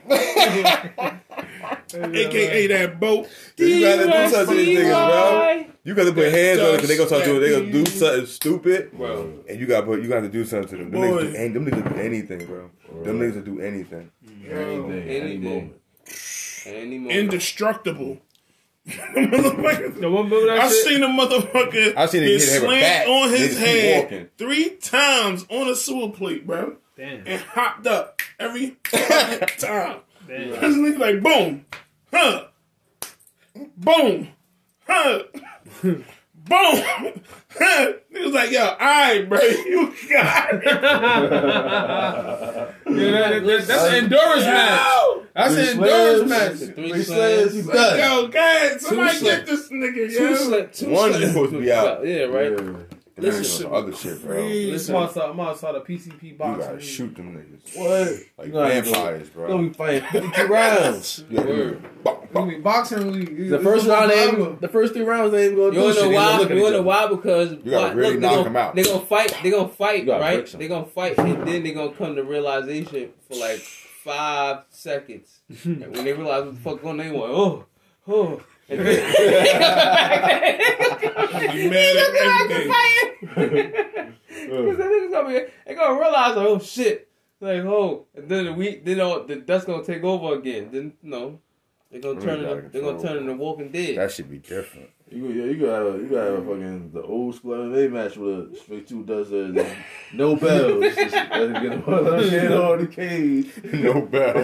AKA that boat. You got to do something to these niggas, bro. You got to put hands on it because they gonna start doing. They gonna do something stupid, Bro. and you got to do something to them. Them Boy. niggas will do anything, bro. Them niggas will do anything. Anything. Any moment. Indestructible. Motherfucker. The one remember that I shit? seen a motherfucker I seen a get kid have a slammed bat. on his Niggas keep head walking. 3 times on a sewer plate, bro. Damn. And hopped up every fucking time. Damn. This nigga like, boom, huh, boom, huh, Boom! He was like, yo, all right, bro, you got it. That's an endurance match. That's an endurance match. Three slams, you Yo, done. guys, somebody Two get this nigga, Two yo. One is supposed to be out. Yeah, right. Listen, Listen, some other shit, bro. Listen. I'm outside the PCP You box. gotta shoot them niggas. What? Like You gotta vampires, We're bro. gonna be fighting 52 rounds. Yeah, Word. Boxing. The first round, the first 3 rounds, they ain't gonna do You wanna shit. know They gonna why? look at You each wanna know other. why? Because You gotta really knock them out. They're gonna fight. They're gonna fight, You gotta break right? some. They're gonna fight, and then they're gonna come to realization for like 5 seconds. And when they realize what the fuck going on, they want, oh. And then, You mad at everything. Because the niggas gonna be, they gonna realize, like, oh shit, like oh, and then the dust gonna take over again. Then they're gonna Really turn out of they're gonna control. turn into Walking Dead. That should be different. You gotta have a fucking the old school MMA match with a straight two does no bells. Just get on the cage No bell.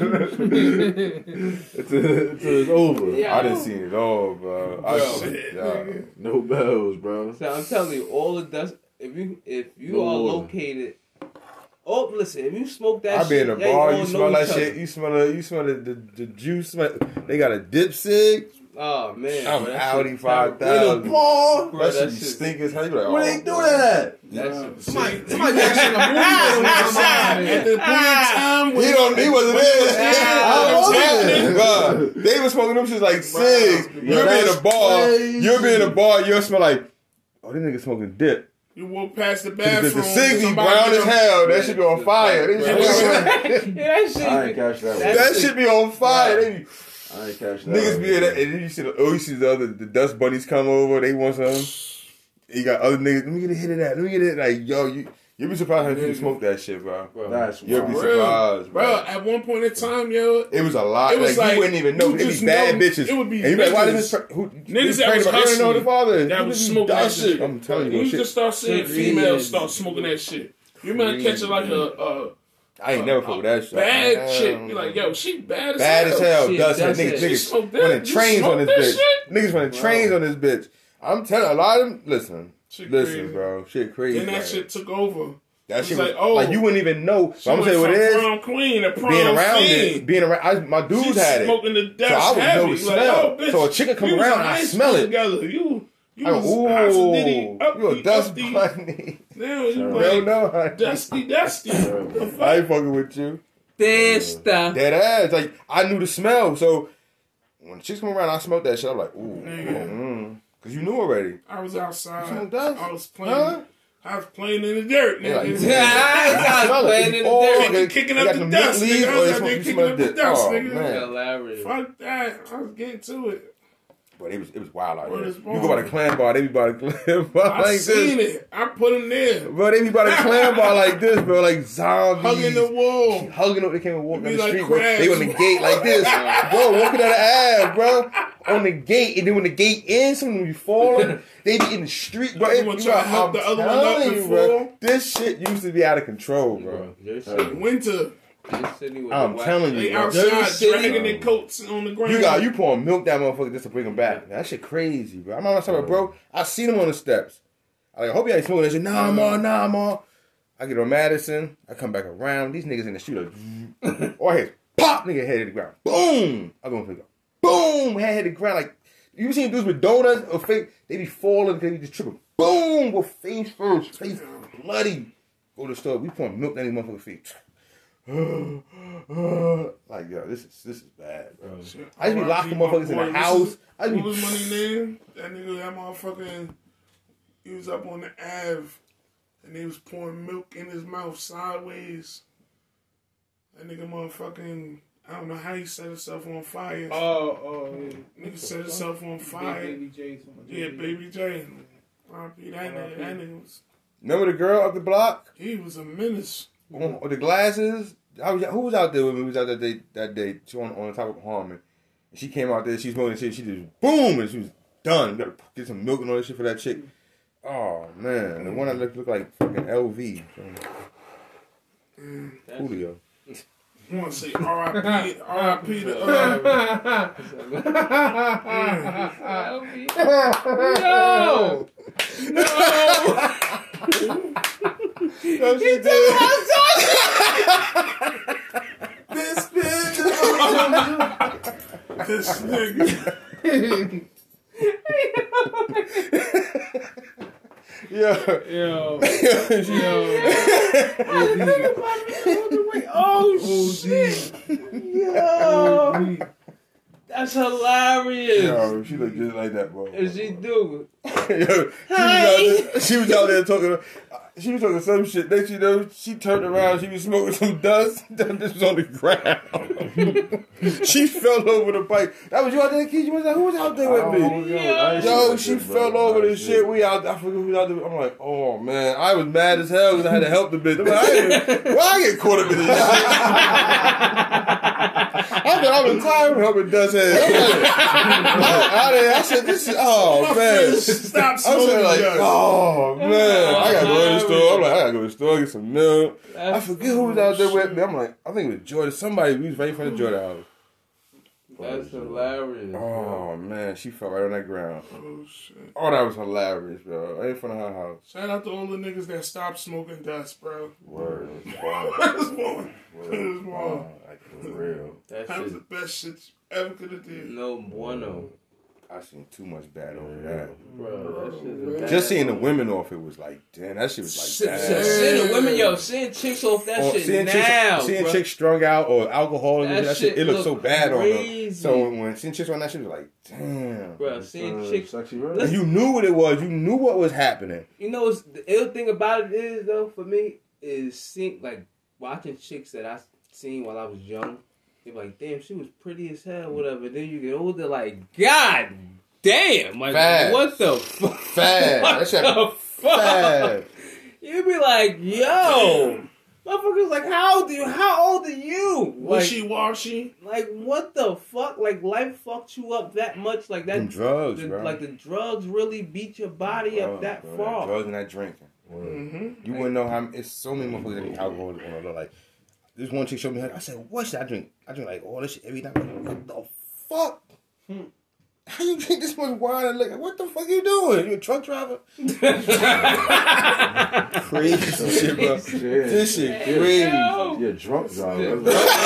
until it's over. Yeah. I done seen it all, bro. No bells, bro. So I'm telling you, all of dust. If you No are water. located, listen, if you smoke that, I be shit, in the they bar, all you know smell that each other. shit. You smell the juice. They got a dip cig. Oh man, I'm bro, that Audi shit 5000. terrible. Bar? Bro, That that shit be shit- stink as hell. You be like, Where oh, they do bro. that? That shit. Somebody got shit in a movie. At the point in time when He wasn't there. I Bro, they was smoking them shit like cigs. You'll be in that's a bar. crazy. You'll be in a bar. You'll smell like, oh, these niggas smoking dip. you walk past the The bathroom, cigs be somebody brown get as a- hell. That shit be on fire. They Yeah, that shit. I ain't catch that. That shit be on fire. They be, I ain't catch that. niggas be in that, and then you see the dust bunnies come over. They want some. You got other niggas. Let me get a hit of that. Let me get it. Like yo, you'll be surprised how people smoke that shit, bro. That's You'll be wild. surprised, Bro, bro. at one point in time, yo, It was a lot. It was like, like, you wouldn't even know. you It'd just be bad know- bitches. it would be and you be like, why niggas- does this niggas that was you don't know the hustling father. that You was just smoking that dust shit. I'm telling you, You shit. just start seeing females start smoking that shit. You might catch it like a I ain't never fuck with that shit. bad chick. Be like, yo, she bad as Bad hell. as hell. Shit, Dust that's niggas, it. She smoked niggas that? running You trains on this smoked that bitch. shit? Niggas running trains on this bitch. I'm telling a lot of them. Listen, Shit listen, crazy. bro. Shit crazy. Then that man. shit took over. That It's shit like, was oh, like you wouldn't even know. She So I'm gonna tell went you what it from is. prom queen to prom Being around fiend. it, being around, my dudes She's had it. smoking the dust So I would heavy. know the Like, smell. oh, bitch, So a chick would come we was around in and I high smell school it. Together. You I was go, hot as Diddy, ooh, up you a the- dust up the- bunny. Now you Hell like no, dusty. The fuck? I ain't fucking with you. Testa. Dead ass. Like I knew the smell. So when chicks come around, I smelled that shit. I'm like, ooh, because you knew already. I was outside. You smoked dust? I was playing. Huh? I was playing in the dirt. They like, Nigga. I was playing in the dirt. they Kicking they up got the them dust, mint leaves, nigga. I or was they out there smoke- you kicking smell up the dick. dust, Oh, nigga. man. Hilarious. Fuck that. I was getting to it. But it was wild out Word there. is You born. go by the clan bar, they be by the clan bar I like seen this. it. I put him there. Bro, they be by the clan bar like this, bro, like zombies. Hugging the wall. Hugging up, they came and walking Be down the like street, bro. crabs. They on the gate like this. Bro, walking down the aisle, bro. On the gate, and then when the gate ends, some of them be falling. They be in the street, bro. Other one trying to help the other one up telling and you, bro. fall. This shit used to be out of control, bro. Your city, Winter. your city with I'm the telling They you, bro. outside City. dragging their coats on the ground. You pouring milk that motherfucker just to bring him back. That shit crazy, bro. I'm not talking about, bro. I seen him on the steps. I like, hope you ain't smoking that shit. Nah, ma. I get on Madison. I come back around. These niggas in the street like, or I hear pop, nigga head hit the ground. Boom. I go and pick up. Boom, head hit the ground. Like, you seen dudes with donuts or fake? They be falling because they just tripping. Boom, with face first, face bloody. Go to the store. We pouring milk down these motherfucking feet. Like, yo, this is bad, bro. I used to be locking motherfuckers in the house. What was money name? That nigga, that motherfucking, he was up on the Ave, and he was pouring milk in his mouth sideways. That nigga motherfucking, I don't know how he set himself on fire. Yeah. Nigga set himself on fire. Baby J. somebody. Yeah, Baby J. R.I.P. That nigga was, Remember the girl up the block? he was a menace. With the glasses? Who was out there when we was out that day? She on the top of Harmon. She came out there, she was smoking shit, she just boom, and she was done. Gotta get some milk and all that shit for that chick. Oh man, the one that looked like fucking LV. Julio. I want to say R.I.P. R.I.P. to No, she did. this nigga. Yo. Oh shit! Yo, that's hilarious. Yo, she look just like that, bro. And she do. Yo, she was out there talking. She was talking some shit. Next, you know, she turned around. She was smoking some dust. This was on the ground. She fell over the bike. That was you out there, Keith? You was like, who was out there with me? Yo, she fell over the shit. We out. I forget who was out there. I'm like, oh man, I was mad as hell because I had to help the bitch. I'm like, why I get caught up in this shit? I was tired of helping Dust head. I said, this is, oh man. Stop I smoking. was like, oh man, I gotta go to the store. I'm like, I gotta go to the store, get some milk. I forget who was out there with me. I'm like, I think it was Jordan. Somebody, we was right in front of Jordan house. That's hilarious. Oh man, she fell right on that ground. Oh shit. Oh, that was hilarious, bro. Right in front of her house. Shout out to all the niggas that stopped smoking dust, bro. Word. That's one. Like for real. That That was shit, the best shit you ever could have did. no bueno. I seen too much bad over that. Bro, that shit is Just seeing the women off, it was like, damn, that shit was like bad. Seeing the women, seeing chicks off that Or shit seeing now, seeing bro. chicks strung out or alcohol and That that shit, shit it looked so look bad on them. crazy. So when seeing chicks on that shit, it was like, damn. Bro, seeing chicks. Sexy Red. And you knew what it was. You knew what was happening. You know, the ill thing about it is though, for me, is seeing like watching chicks that I seen while I was young. They be like, damn, she was pretty as hell, whatever. Then you get older, like, God damn, like, Fast. what the fuck? Fast. What That shit the fuck? fast. You be like, yo, motherfuckers, like, how old are you? Like, Wishy-washy. like, what the fuck? Like, life fucked you up that much, like that. Them drugs, bro. Like the drugs really beat your body up that Bro, far. Drugs and that drinking. Mm-hmm. You wouldn't know how. It's so many motherfuckers that drink alcohol. Like this one chick showed me. I said, "What should I drink? I drink like all this shit every night." I'm like, what the fuck? How you drink this much wine and liquor? What the fuck you doing? You a truck driver? Crazy shit, bro. This shit crazy. Yo. Yeah, drunk driver. Yo,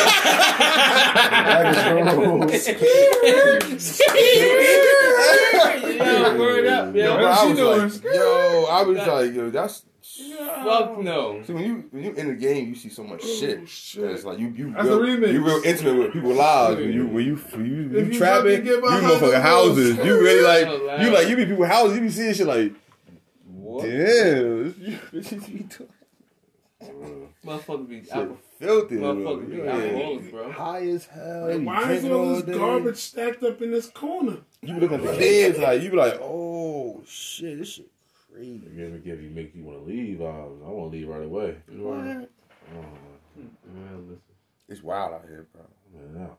word up, yo. Bro, I was like, I was like, yo, that's. Fuck no. See, when you in the game, you see so much shit. That it's like you That's a remix. you real intimate with people's lives. When you If you trapping, fucking you get behind motherfucking the houses. wheels. You really Hilarious. you be people's houses. You be seeing shit like, What? damn, this bitches be doing Motherfucker be shit filthy. Motherfucker be bro. alcoholics, bro. High as hell. Like, you why is drinking all this day. garbage stacked up in this corner? You be looking at the kids like you be like, oh shit, this shit crazy. You make you want to leave. I want to leave right away. What? It's wild out here, bro. Yeah.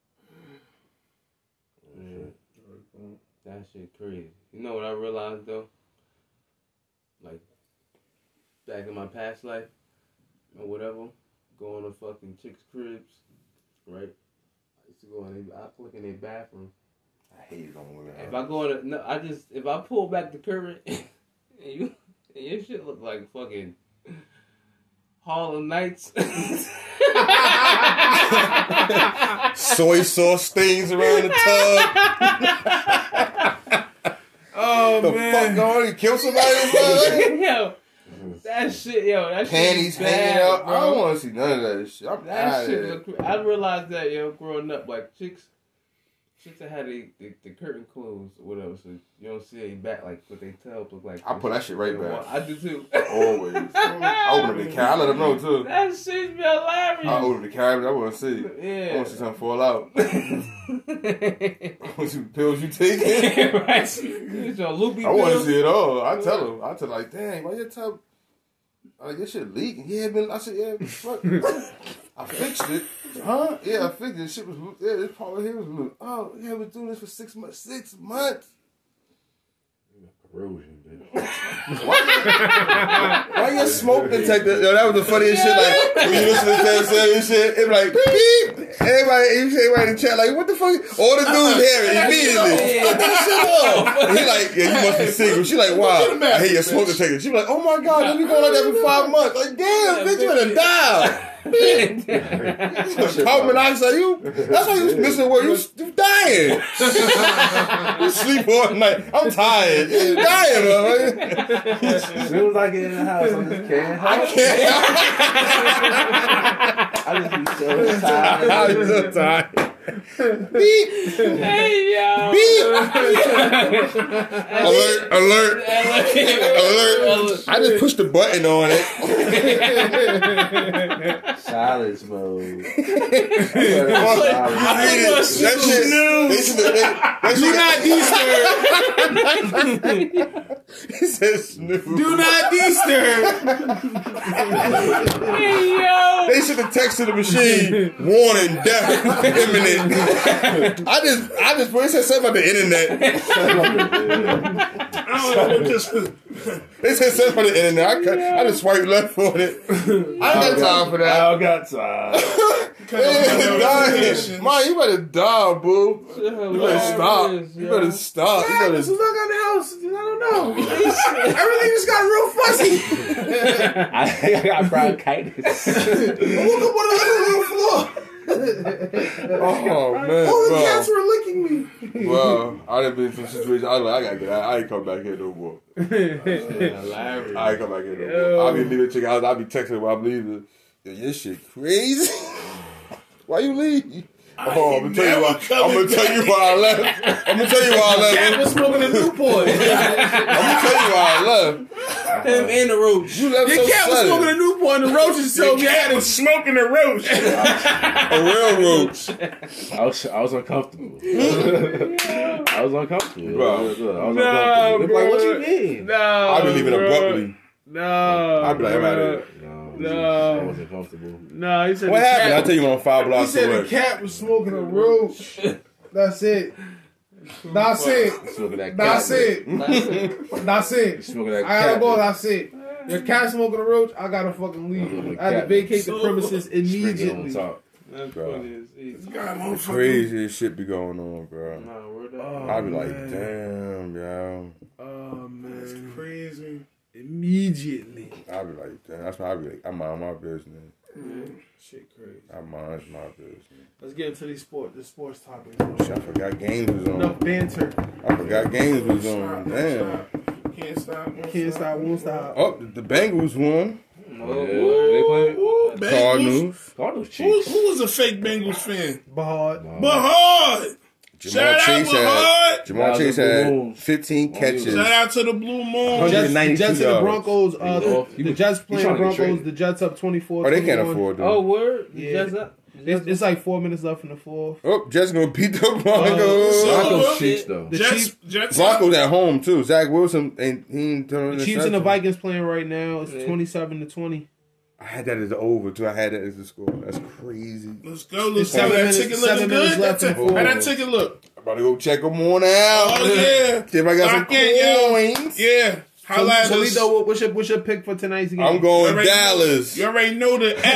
That shit crazy. You know what I realized though? Like back in my past life or whatever, going to fucking chicks' cribs, right? I used to go in, I look in their bathroom. I hate it on women. If I go to if I pull back the curtain and your shit look like fucking Harlem Nights. Soy sauce stains around the tub. Oh, The man. fuck going? You kill somebody? Bro? Yo, that shit, that Panties shit is hanging bad, out. bro. I don't want to see none of that shit. I'm That out shit of look. I realized that growing up, like chicks that had the curtain closed or whatever, so you don't see their back like what they tub look like. I put that shit right back. I do too. Always. I open up the cabinet. I let them know too. That shit be hilarious. I open the cabinet. I want to see. I Yeah. want to see something fall out. I want to see the pills you taking. Right. It's your loopy I want to pills. see it all. I tell them. I tell like, dang, why your tub? Like, this shit leaking. Yeah, I said, yeah, fuck. I fixed it. Huh? Yeah, I fixed it. Shit was loose. Yeah, this part right here was loose. Oh, yeah, I was doing this for 6 months. 6 months. Erosion, bitch. Why your smoke detector? Yo, that was the funniest shit. Like when you listen to Tennessee and shit, it's like beep. Everybody in the chat like, what the fuck? All the dudes hear it immediately. Cut that shit off. And he like, yeah, you must be single. She like, wow. I hear your smoke detector. She like, oh my god, you been going like that for 5 months. Like, damn, bitch, you gonna die. Carbon monoxide, that's why you was missing work. You dying. You sleep all night. I'm tired. You dying, bro. As soon as I get in the house, I just can't help it. I just be so tired. I'm so tired. Beep. Hey, yo. Beep. Alert. I just pushed the button on it. Silence mode. That shit. Do not disturb. He said snooze. Do not disturb. Hey, yo. They should have texted the machine, warning, death imminent. I just put it said something about the internet. I don't know what this was. They said something about the internet. I just swiped left on it. I ain't got time for that. I don't got time. Man, you better die, boo. You better stop. You better stop. You better As soon as I got in the house, I don't know. Everything just got real fuzzy. I got bronchitis. I woke up on the living floor. Oh man, All the cats were licking me. Well, I done been in some situations. I was like, I gotta get out. I ain't come back here no more. I ain't come back here no more. I'll be leaving chicken house. I'll be texting while I'm leaving. Yo, your shit crazy. Why you leave? Oh, I'm gonna tell you why. I'm gonna tell you why I left. I'm gonna tell you why I left. Cat was smoking a Newport. I'm gonna tell you why I left. Him and the roach. You left Your so cat was sudden. smoking a Newport and the roaches told me I had to Smoking a roach. A real roach. I was uncomfortable. I was uncomfortable. Bro. I was uncomfortable. Like, what you mean? No. I'll be leaving abruptly. No. I'll be like, I'm out of here. I wasn't comfortable. No, he said What the happened? cat- I'll tell you when I'm 5 He blocks said away. the cat was smoking a roach. That's it. That's it. Smoking that That's cat. it. That's it. Smoking that I gotta cat. go. That's it. Your cat smoking a roach. I gotta fucking leave. I had to vacate the premises immediately. That's Bro. funny as God, Crazy shit be going on, bro. Nah, word up. I'll be like, damn, yo. Oh man, crazy. immediately. I'll be like, damn. That's why I'll be like, I mind my business. Shit, crazy. I mind my business. Let's get into the sports topic. Shit, I forgot games was Enough on. banter. I forgot games was on. Damn. Can't stop. Can't stop, won't stop. Oh, the Bengals won. They play Ooh, Bengals. Cardinals. Cardinals Who cheeks. was a fake Bengals fan? Bahad. Bahad. Jamal Shout out Chase Bahad. Jamal Chase had 15 catches. Shout out to the Blue Moon. 192 Jets and the yards. Broncos. The Jets playing trying to get Broncos. traded. The Jets up 24. Oh, they can't 21. afford them. Oh, word? Yeah. Just up? It's like 4 minutes left in the fourth. Oh, Jets gonna beat the Broncos. Broncos cheeks though. The Jets. Jets. Broncos at home too. Zach Wilson ain't he ain't throwing The Chiefs and the Vikings playing right now. It's 27-20. I had that as the over too. I had that as the score. That's crazy. Let's go. Let's see. 7 That minutes- ticket 7 looking minutes good. left in the How fourth. that ticket look? I'm about to go check them on out. Oh yeah. See if I got some Lock in, yo. coins. Yeah. Holla at us. Solito, what's your pick for tonight's game? I'm going already Dallas. You already know the. You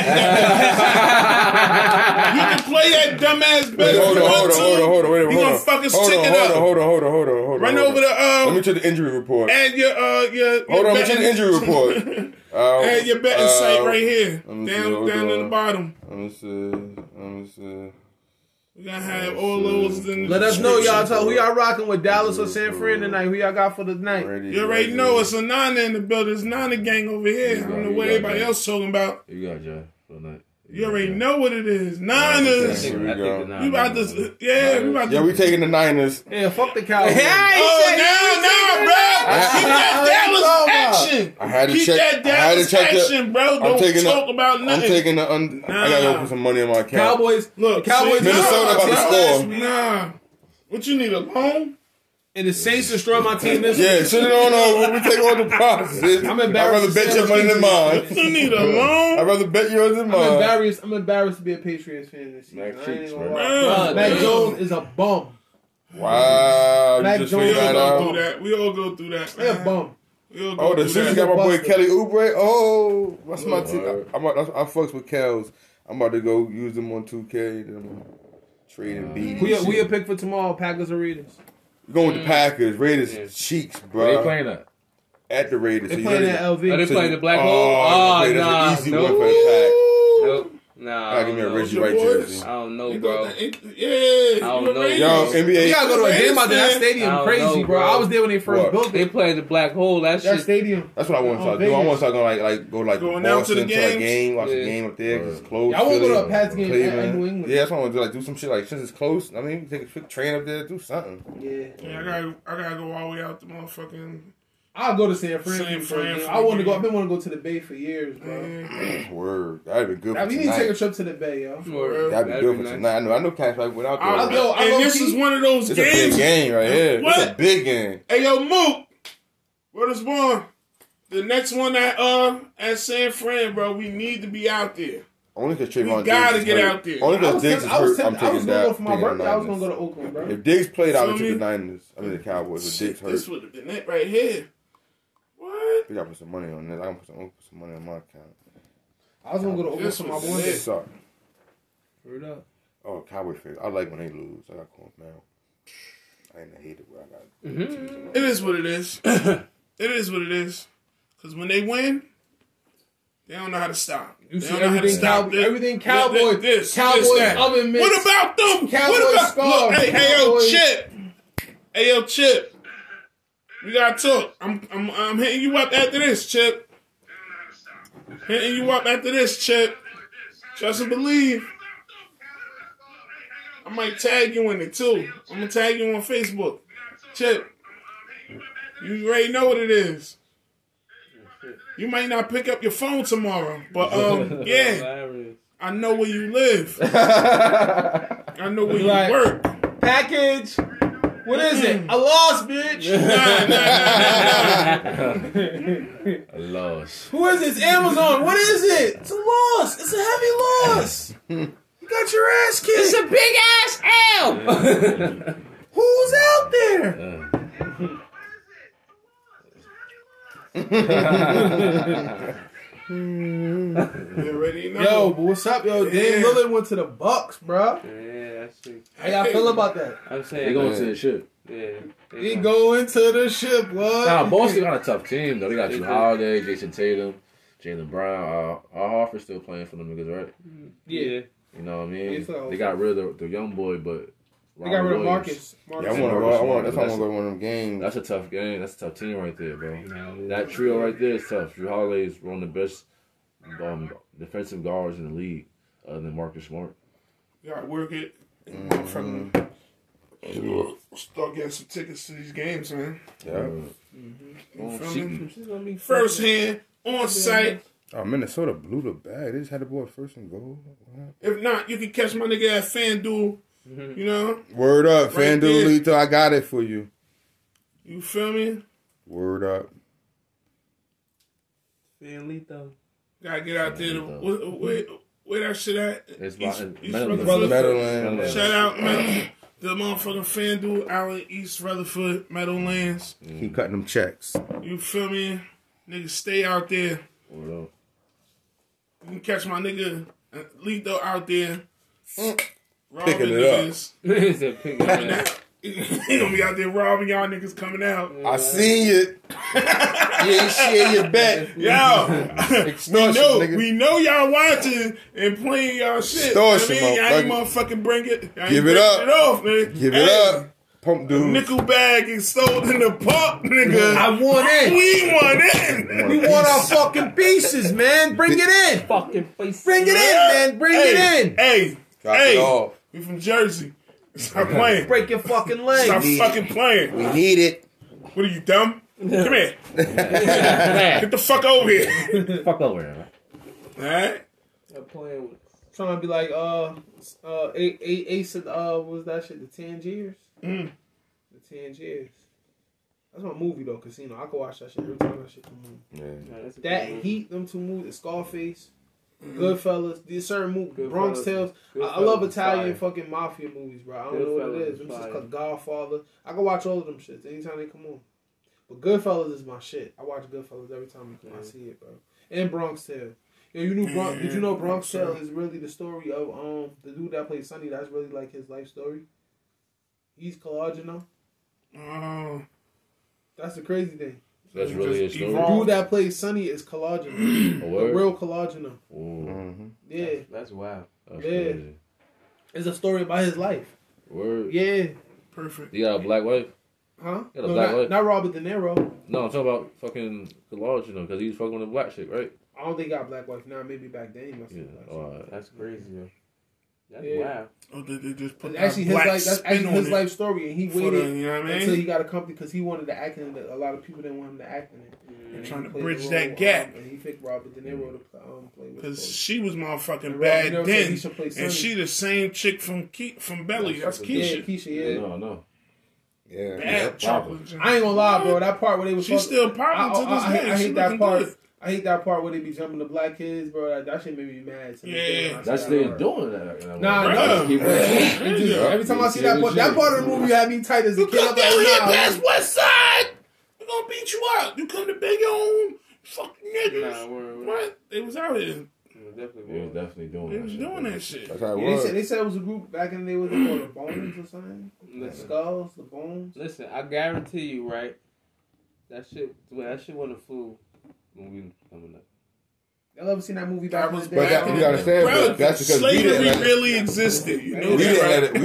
can play that dumbass bet. Hold on. Wait, You gonna fuck his ticket up. Hold on. Run over the Let me check the injury report. and your Hold on, let me check the injury report. And your betting site right here, let me see, down hold in on. the bottom. Let me see. We gotta have all those. In Let us know, y'all. Who y'all rocking with, Dallas or San Fran tonight? Who y'all got for the night? You already know it's a Nana in the building. It's Nana gang over here. I don't know what everybody else talking about. You got Jay for the night. You already know what it is. Niners. Here we go. We about to, yeah, we about to. Yeah, we taking the Niners. Yeah, fuck the Cowboys. Oh, no, bro. Keep that Dallas action. I had to Keep check. that Dallas action, bro. Don't talk about nothing. I'm taking the. I gotta go put some money in my account. Cowboys. Look, Cowboys. see, Minnesota about to score. Nah. What you need, a loan? And the Saints destroy my team this Yeah, week. sit it on over. We take all the prizes. I'm I'd embarrassed rather to bet say your I'm money than mine. You need a loan? I'd rather bet yours than mine. I'm embarrassed to be a Patriots fan this season. Mac I ain't Cheeks, gonna bro. lie. Mac Jones is a bum. Wow. out. Mac You just Jones figured We that all go through out. that. We all go through that. They a man. bum. We all go Oh, the through Sixers that. got my boy Buster. Kelly Oubre. Oh, that's my team. Word. I fucks with Kels. I'm about to go use them on 2K. Then trade and beat. Who you pick for tomorrow? Packers or Raiders? We're going with the Packers. Raiders Yeah. cheeks, Where they bro. playing at? At the Raiders. They you playing ready? at LV. Are they So playing you- the black hole? Oh, Oh, that's nah. an easy one Nope. for the Nope. Nah. Pack. Give me a Reggie. Reggie Your White boys? jersey. I don't know, You bro. got the- Yeah. I don't you know. Raiders. Yo, NBA. You gotta go to a game out there. That Raiders stadium fan. crazy, I don't know, bro. bro. I was there when they first What? built They it. playing the black hole. That That shit. stadium. That's what I want to start Vegas. doing. I want to start going go Going down to the Boston to a games? game, watch Yeah. a game up there 'cause it's close. Y'all wanna go to a Philly, Pats game at Cleveland. New England? Yeah, that's what I want to do. Like do some shit like since it's close. I mean, take a quick train up there, do something. Yeah. Yeah, I gotta go all the way out to motherfucking. I'll go to San Fran. San for a Fran game. for I want to the go. game. I've been wanting to go to the Bay for years, bro. Word, that'd be good. Now, For we need to take a tonight. trip to the Bay, yo. Word. That'd be That'd good be for nice. tonight. I know cats like went out there. I, Yo, I and low this key- is one of those It's a big games. game right here. What? It's a big game. Hey, yo, Mook. What is born? The next one at San Fran, bro. We need to be out there. Only because Trayvon We gotta Diggs is get hurt. out there. Only I because was Diggs is tempted- I was hurt. I'm tempted- I was taking gonna that. go for my taking the birthday. I was gonna Niners. go to Oakland, bro. If Diggs played, I would Feel take the me? Niners. I mean the Cowboys. But Diggs This hurt. would have been it right here. What? We gotta put some money on this. I'm gonna put some money on my account. I was gonna go to Oakland This for my was birthday. lit. Suck. Word up. Oh, Cowboy fans. I like when they lose. I got calm now. I ain't a hater, but I got. It is what it is. It is what it is. Because when they win, they don't know how to stop. You They see don't know how to everything stop. Cowboy- everything Cowboy- This, Cowboy that. oven mitts. What about them? Cowboy what about scarves. look, hey yo, Cowboy- Chip. Hey yo, Chip. We gotta talk. I'm hitting you up after this, Chip. Hitting you up after this, Chip. Trust and believe. I might tag you in it too. I'm gonna tag you on Facebook. Chip. You already know what it is. You might not pick up your phone tomorrow, but yeah, Hilarious. I know where you live. I know where you Like- work. Package. What is it? I lost, bitch. I lost. Who is it? It's Amazon. What is it? It's a loss. It's a heavy loss. You got your ass kicked. It's a big ass L. Who's out there? You already know. Yo, but what's up, yo? Dame Yeah. Lillard went to the Bucks, bro. Yeah, that's true. How y'all feel about that? I'm saying They going to the ship. Yeah. He going to the ship, what? Nah, Boston got a tough team though. They got Drew Holiday, Jason Tatum, Jaylen Brown. Al Horford's still playing for them niggas, right? Yeah. You know what I mean? Yeah, so- They got rid of the young boy, but They got rid of Williams. Marcus. Yeah, I That's want to Marcus go. Smart. That's why I want to go to one of them games. That's a tough game. That's a tough team right there, bro. That trio right there is tough. Drew Holiday is one of the best defensive guards in the league, other than Marcus Smart. You gotta work it. From start getting some tickets to these games, man. Yeah. You feel me? She's gonna be First hand, on site. Oh, Minnesota blew the bag. They just had the boy first and goal. If not, you can catch my nigga at FanDuel. You know? Word up, Right FanDuel there. Lito. I got it for you. You feel me? Word up. Fan lethal. Gotta get out there. Where that shit at? It's East Meadowlands. Rutherford. Meadowlands. Shout out, man. The motherfucking FanDuel out in East Rutherford, Meadowlands. Keep cutting them checks. You feel me? Niggas stay out there. What up? You can catch my nigga Lito out there. Robbing Picking it up. niggas. It's a pig. Coming out. He gonna be out there robbing y'all niggas coming out. I seen it. You ain't share your bet. Yo, Extortion, we know y'all watching and playing y'all shit. Extortion, I mean, y'all ain't motherfucker. motherfucking bring it. Y'all ain't Give it bring up. It off, man. Give it up. Pump dude. Nickel bag is sold in the pump, nigga. I want in. We want in. We want our fucking pieces, man. Bring it in. Fucking face. Bring it in, man. Bring it in. Hey, Drop hey, it off. we from Jersey. Stop playing. Break your fucking Stop leg. fucking playing. We need it. What are you, dumb? Come here. Get the fuck over here. Fuck over here, man. Alright? I'm playing with. Trying to be like Ace of what was that shit? The Tangiers. The Tangiers. That's my movie though, Casino. I can watch that shit every time that shit come on. Yeah. Nah, that's a That good movie. Heat, them two movies, Scarface. Goodfellas, these certain movies, Bronx Goodfellas. Tales. I Goodfellas love is Italian fire. fucking mafia movies, bro. I don't know what Goodfellas it is is. It's just fire. Godfather. I can watch all of them shits anytime they come on. But Goodfellas is my shit. I watch Goodfellas every time I see it, bro. And Bronx Tale. Yo, did you know Bronx Tale is really the story of the dude that plays Sonny? That's really like his life story. He's Colageno. Oh, That's the crazy thing. That's really a story. The dude that plays Sonny is Colageno. A The word? real Colageno. Ooh, Yeah. That's wild. that's Yeah. crazy. It's a story about his life. Word. Yeah. perfect. You got a black wife? Huh? Got a No, black wife? not Robert De Niro. No, I'm talking about fucking collage, because he was fucking with a black chick, right? I don't think he got a black wife now. Maybe back then he must Yeah. have. black All chick. right. That's crazy, yo. That's Yeah. wild. Oh, they just put But that actually, his black life, that's spin actually on his it life story, and he for waited the, you know what I until mean? he got a company because he wanted to act in it. A lot of people didn't want him to act in it. And Trying he to played bridge the that role, gap. And he picked Robert De Niro to play with. Because she was motherfucking And bad Robert De Niro said then, he should play Sonny. and she the same chick from Belly. That's Yeah, Keisha. Keisha, yeah. No. Yeah. Bad chocolate. I ain't gonna lie, bro. That part where they was She's still popping to this I day. She hate that looking part. good. I hate that part where they be jumping the black kids, bro. That shit made me mad. To this day when I see That's that they part. doing that. Nah, Bruh. no. Keep It just- every time I see that part of the movie had me tight as a You kid. come I'm down here like, nah. past West Side, we gonna beat you up. You come to Big Own, fucking niggas. Nah, we're What? They was out here. definitely. They was definitely doing They that was shit. doing that shit. That's how it Yeah, was. they said it was a group back in the day. Was it called the Bones or something? The Listen. Skulls, the Bones. Listen, I guarantee you, right? That shit wasn't a fool when we was coming up. Y'all ever seen that movie back That in was the But day? that, you understand, Bro, but that's because we slavery didn't let it. really existed. You know We that, didn't right? let it.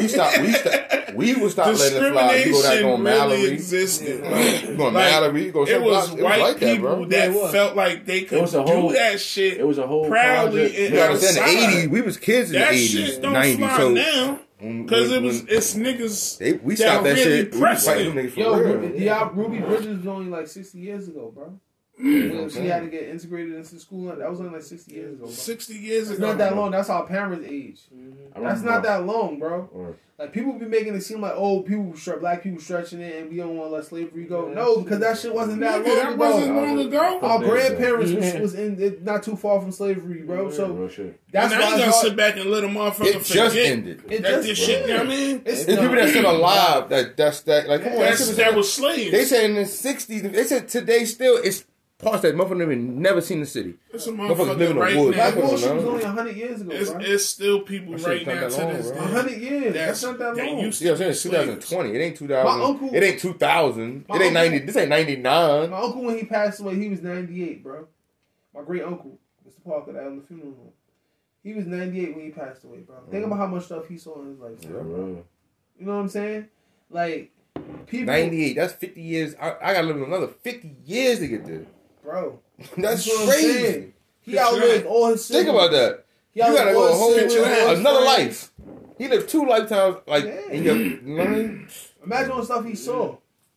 We would stop letting it fly. You go back Discrimination on really Mallory. existed. You go on Like, Mallory. You go It some was blocks. It was white like that, people bro. that it was. felt like they could was a whole- do that shit It was a whole proudly project. and You understand? The outside. '80s, we was kids in the That '80s, shit don't '90s. fly So now because it's niggas we that stopped that really shit. We was pressing fighting them it. niggas for Yo, real. Ruby Bridges was only like 60 years ago, bro. When she had to get integrated into school. That was only like 60 years ago, bro. 60 years It's ago. not that long. That's our parents' age. That's not that long, bro. Or, Like, people be making it seem like, oh, black people stretching it and we don't want to let slavery go. Yeah, no, because that shit wasn't that Nigga, long that ago. wasn't long ago. Our Couple days grandparents ago. was in not too far from slavery, bro. real So shit. that's And I why ain't gonna it's sit hard. back and let a motherfucker It forget just ended. It that just this shit, you know what I mean? It's There's people that's still alive. That's like come on. That was slaves. They said in the '60s. They said today still it's parts that motherfuckers never seen the city. It's a Motherfuckers motherfucker live in the right woods. Black now. Come Wall on, Street was now. only 100 years ago, bro. It's still people That right shit not now that to long, this bro. day. 100 years. That's not that long. used You know what I'm saying? to It's slaves. 2020. It ain't 2000. My uncle- It ain't 2000. My It ain't uncle- 90. This ain't 99. My uncle, when he passed away, he was 98, bro. My great uncle, Mr. Parker, that on the funeral home. He was 98 when he passed away, bro. Think about how much stuff he saw in his life, bro. Bro. You know what I'm saying? Like, people, 98. That's 50 years. I gotta live another 50 years to get there. bro. That's what I'm crazy. saying. He outlived all his Think siblings. about that. He You gotta outlived go all a his whole siblings, another friends. life. He lived 2 lifetimes. Like Yeah. in your, you know what I mean? Imagine all the stuff he saw.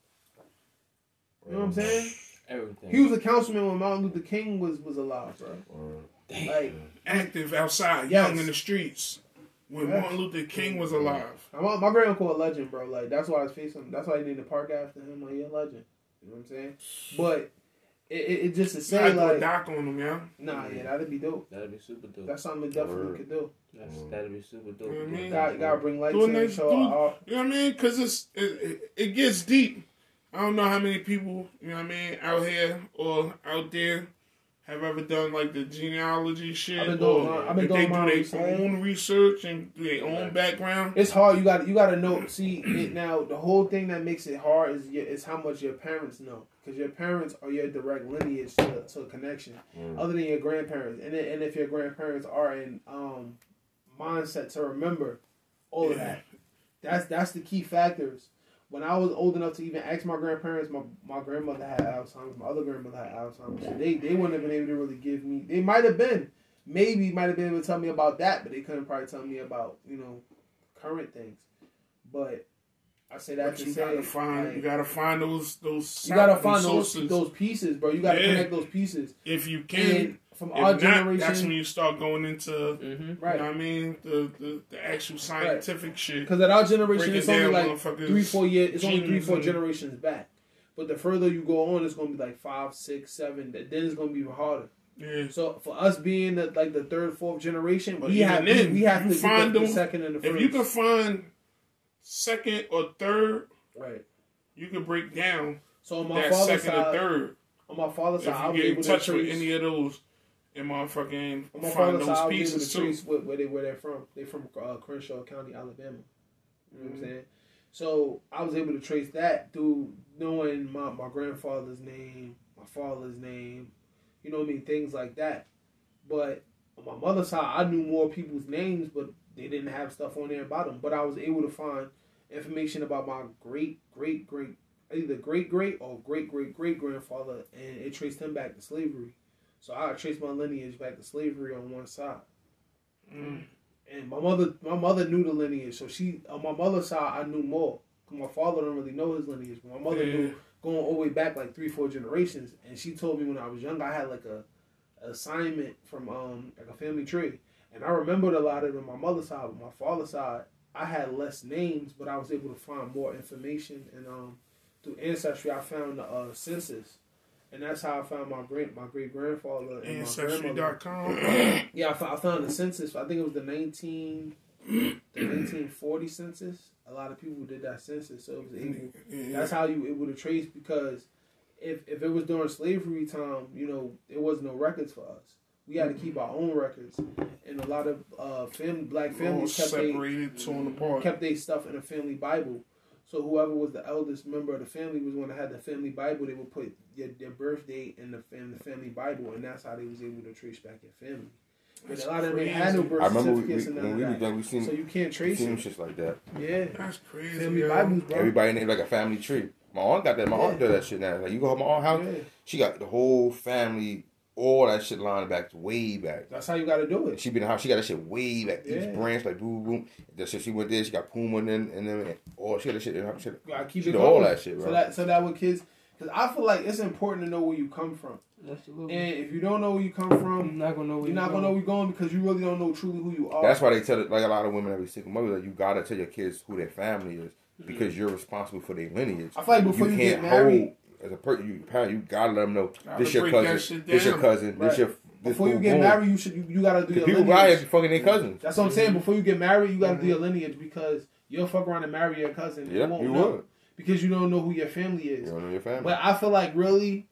You know what I'm saying? Everything. He was a councilman when Martin Luther King was alive, bro. Like, Active outside, Yes. young in the streets. When Yes. Martin Luther King was alive. my great uncle a legend, bro. Like, that's why I was facing. That's why he named the park after him. Like, he a legend. You know what I'm saying? But it just to I say do a like, doc on him, yeah. nah, yeah, that'd be dope. That'd be super dope. That's something we definitely could do. That'd be super dope. You know what I mean? You gotta bring lights Do a in and nice- show do- our art. You know what I mean? Because it gets deep. I don't know how many people, you know what I mean, out here or out there have ever done like the genealogy shit. I've been doing or mine- I've been if they doing do mine their recently. own research and do their own background. It's hard. You gotta know. See, now the whole thing that makes it hard is how much your parents know, because your parents are your direct lineage to a connection, other than your grandparents. And if your grandparents are in mindset to remember all of that, that's the key factors. When I was old enough to even ask my grandparents, my grandmother had Alzheimer's, my other grandmother had Alzheimer's. So they wouldn't have been able to really give me. They might have been able to tell me about that, but they couldn't probably tell me about current things. But I say that But to you say gotta find like, you gotta find those you gotta find sources. those pieces, bro. You gotta Yeah. connect those pieces. If you can. And from If our not, generation, that's when you start going into right? you know what I mean, the actual scientific shit. Because at our generation, Breaking it's only down like motherfuckers' 3-4 years. It's only genes 3-4 and- generations back. But the further you go on, it's gonna be like 5, 6, 7. Then it's gonna be even harder. Yeah. So for us being the third, fourth generation, But we have even then, we have you to find get the them- second and the first. If you can find second or third, right. you can break down So on my that father's second side, and third. on my father's side, I If was you get able in to touch with trace. any of those, and motherfucking On my find father's side, those I was able pieces to too. trace where they're from. They're from Crenshaw County, Alabama. You know what I'm saying? So I was able to trace that through knowing my grandfather's name, my father's name, you know what I mean, things like that. But on my mother's side, I knew more people's names, but they didn't have stuff on there about them. But I was able to find information about my either great or great grandfather, and it traced him back to slavery. So I traced my lineage back to slavery on one side. And my mother knew the lineage, so she on my mother's side I knew more. My father don't really know his lineage, but my mother knew going all the way back like 3-4 generations. And she told me when I was young I had like a assignment from like a family tree, and I remembered a lot of it on my mother's side. But my father's side, I had less names, but I was able to find more information. And through Ancestry, I found the census. And that's how I found my great grandfather and my grandmother. Ancestry.com. Yeah, I found the census. I think it was the 1940 census. A lot of people did that census, so it was able. That's how you able to trace, because if it was during slavery time, you know, there was no records for us. We had to keep our own records, and a lot of black families kept their stuff in a family Bible. So whoever was the eldest member of the family was when they had the family Bible. They would put their birth date in the family Bible, and that's how they was able to trace back your family. But a lot of them had no birth certificates and none of that. We seen, so you can't trace seen it. shit like that. Yeah, That's crazy. family yo. Bibles, bro. Everybody named like a family tree. My aunt got that. My aunt does that shit now. Like you go to my aunt's house, she got the whole family, all that shit lined back way back. That's how you got to do it. She been in the house. She got that shit way back. Yeah. Each branch, like boom, boom. That shit. She went there. She got Puma and then all she got that shit in her shit. You gotta keep She it did going. all that shit, bro. So that with kids, because I feel like it's important to know where you come from. Absolutely. And if you don't know where you come from, You're not gonna know where you're not gonna know where you're going, because you really don't know truly who you are. That's why they tell it, like a lot of women that be single mothers, like you gotta tell your kids who their family is, because you're responsible for their lineage. I feel like before you get married, as a person, you gotta let them know Gotta this your break that cousin, shit this your down. cousin, this Right. your. before you get married, you gotta do your People lineage. out here fucking their cousins. That's what I'm saying. Before you get married, you gotta do your lineage, because you'll fuck around and marry your cousin. Yeah, you won't you know, would. because you don't know who your family You is. don't know your family. But I feel like really,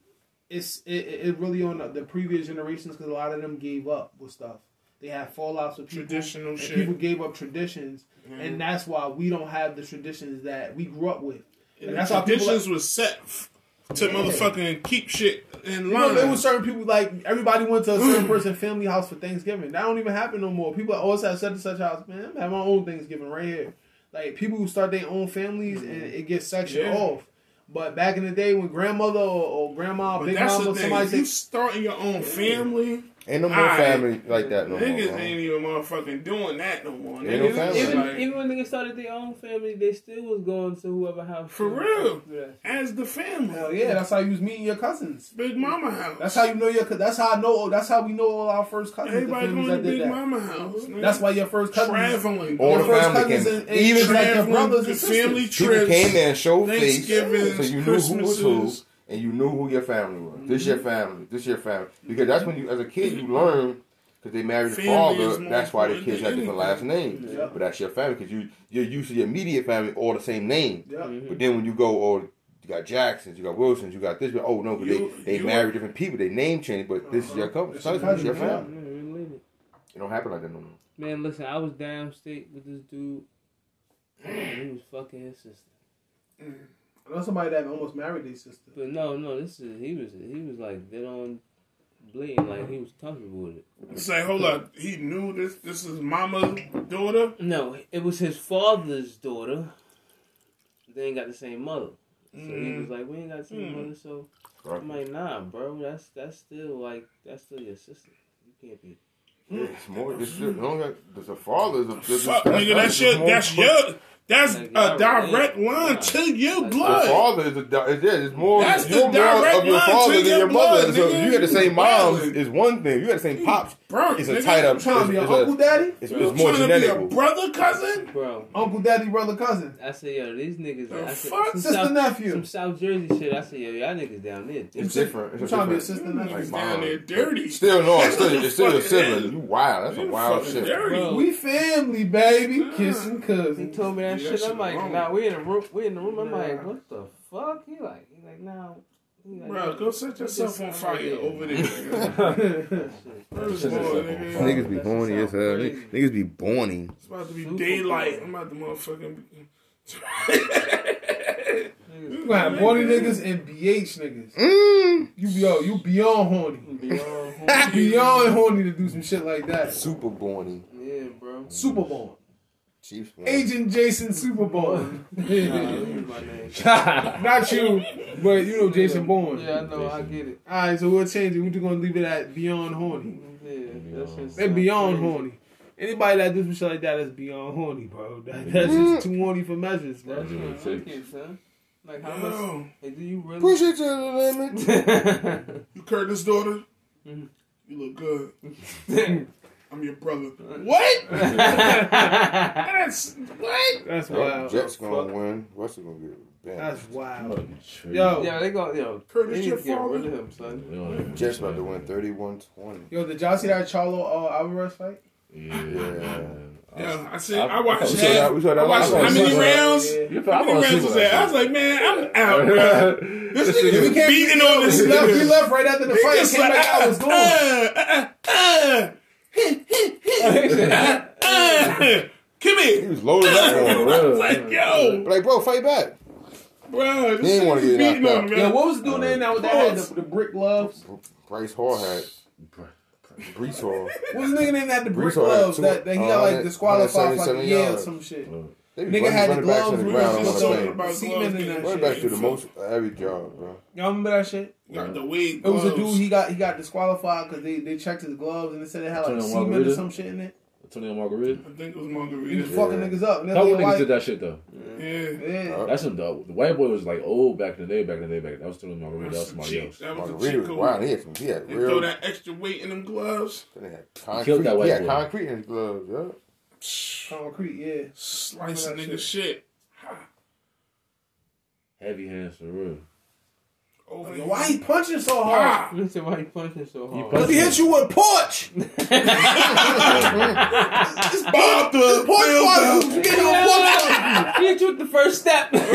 it really on the previous generations, because a lot of them gave up with stuff. They had fallouts with people. Traditional and shit. People gave up traditions, and that's why we don't have the traditions that we grew up with. And that's why people Traditions was set to motherfucking keep shit in You know, line. there was certain people, like, everybody went to a certain person's family house for Thanksgiving. That don't even happen no more. People always have such and such house. Man, I'm having my own Thanksgiving right here. Like, people who start their own families and it gets sectioned off. But back in the day when grandmother or grandma, But big that's mama, the thing. somebody If you say, starting your own family, Ain't no more Alright. family like that no more. niggas bro. ain't even motherfucking doing that no more. Ain't no Niggas family. is Even, like, even when niggas started their own family, they still was going to whoever house. for real, as the family. hell yeah, that's how you was meeting your cousins. Big mama house. That's how you know that's how we know all our first cousins. Everybody the going families to that did Big that. Mama house. nigga. That's why your first cousins, Traveling. All your the first family cousins came. and Even like your traveling, brothers the and family sisters. People trips, came there and showed face, Thanksgivings, so you knew who was who, Christmases. and you knew who your family was. This your family. This your family. Because that's when you, as a kid, you learn. Because they married the Family is father, more that's why the important kids than have different last names. Yeah. But that's your family because you're used to your immediate family all the same name. Yeah. But then when you go, you got Jacksons, you got Wilsons, you got this. Oh no, because they marry different people. They name change, but this is your cousin, this is your family. It don't happen like that no more. Man, listen, I was downstate with this dude. And he was fucking his sister. I know somebody that almost married their sister. But no, he was like dead on blatant, like he was comfortable with it. Say, hold up. He knew this is mama's daughter? No, it was his father's daughter. They ain't got the same mother. So he was like, we ain't got the same mother, so I'm like, nah, bro, that's still your sister. You can't be. Yeah, it's more. This shit. There's a father. Fuck, nigga, That's Like, a y'all direct relate. line to your Your blood. father is it's more. That's the You're more direct of your line father to than your your mother. blood, So nigga. if you got the same You moms wildin'. is one thing. You got the same pops. Burnt, It's a nigga. tight up. I'm trying to be It's an uncle daddy? It's You more trying to be a genetic. brother, cousin? Bro, Uncle daddy, brother, cousin. I said, yo, these niggas. The I said, fuck? some Sister, South, nephew. Some South Jersey shit. I said, yo, y'all niggas down there. It's different. I'm It's trying to be a different. sister nephew. Niggas down there dirty. Still no. It's still your Fucking sibling. is. You wild. That's a You wild fucking shit. dirty. Bro. We family, baby. Kissing He cousins. told me that Yeah, shit. that I'm like, shit wrong. nah, we in the room. I'm like, what the fuck? He like, nah. He like, Bro, go set yourself on fire over there. First of all, nigga. Niggas be That shit horny as sound hell. crazy. Niggas be borny. It's about to be daylight. I'm about to motherfucking. You gonna have horny niggas and BH niggas. You beyond horny. Beyond horny to do some shit like that. Super borny. Yeah, bro. Superborn. Chiefs. Agent Jason Superborn. Nah, this is my name. Not you, but you know Jason Bourne. Yeah, I know. I get it. Alright, so we'll change it. We're just gonna leave it at beyond horny. Yeah, that's just. They're beyond horny. Anybody that does some shit like that is beyond horny, bro. That's just too horny for measures, bro. That's what I get, son. Like, how Yo. much? Hey, do you really? Push it to the limit. You Curtis' daughter? Mhm. You look good. I'm your brother. What? That's what? That's wild. Jets gonna win. What's it gonna be? That's wild. Yo. Yeah, they go. Yo, Curtis, they need your to get father? rid of him, son. Jets about to win 31-20. Yo, did y'all see that Charlo Alvarez fight? Yeah. Yeah, I watched We saw that. We saw that. I watched how many rounds? Yeah. How many rounds was that? I was like, man, I'm out, bro. This nigga We is can't beating on this He nigga. left right after the He fight. just Came like, back out. Was going. Come He here. was loaded up on I was him. like, yo, Like, bro, fight back. bro, He this ain't wanna nigga's get beating knocked on him, Yeah, man. what was the dude name now with that had the brick gloves? Bryce Hall had. Brees Hall. What was the nigga name that had the brick Brees Hall had gloves two- that he got like 100 disqualified for like 177 a year or yards. some shit? They be Nigga running- had the running backs gloves in the with ground the on the talking plane. about semen gloves in that getting Running shit. backs do the most of every job, bro. Y'all remember that shit? Got the weight It was a dude. gloves. He got disqualified because they checked his gloves and they said it had like Antonio semen or Margarita? some shit in it. Antonio Margarita. I think it was He Margarita. was fucking niggas up. And Couple they're niggas like, did that shit though. Yeah. yeah. That's him though. The white boy was like old back in the day. That was Antonio Margarita. That was That's somebody cheap. else. That was a Margarita was cheap wild. code. He had And throw real. that extra weight in them gloves. He had killed concrete. that white He had boy. concrete in his gloves, yeah. Concrete, yeah. Slicing That nigga shit. Heavy hands for real. Over Yo, why he punching so hard? Ah! You said why he punching so hard? Cause he hit you with porch. Bob the Porch builder. party. You getting a porch He hit you with the first step. Like,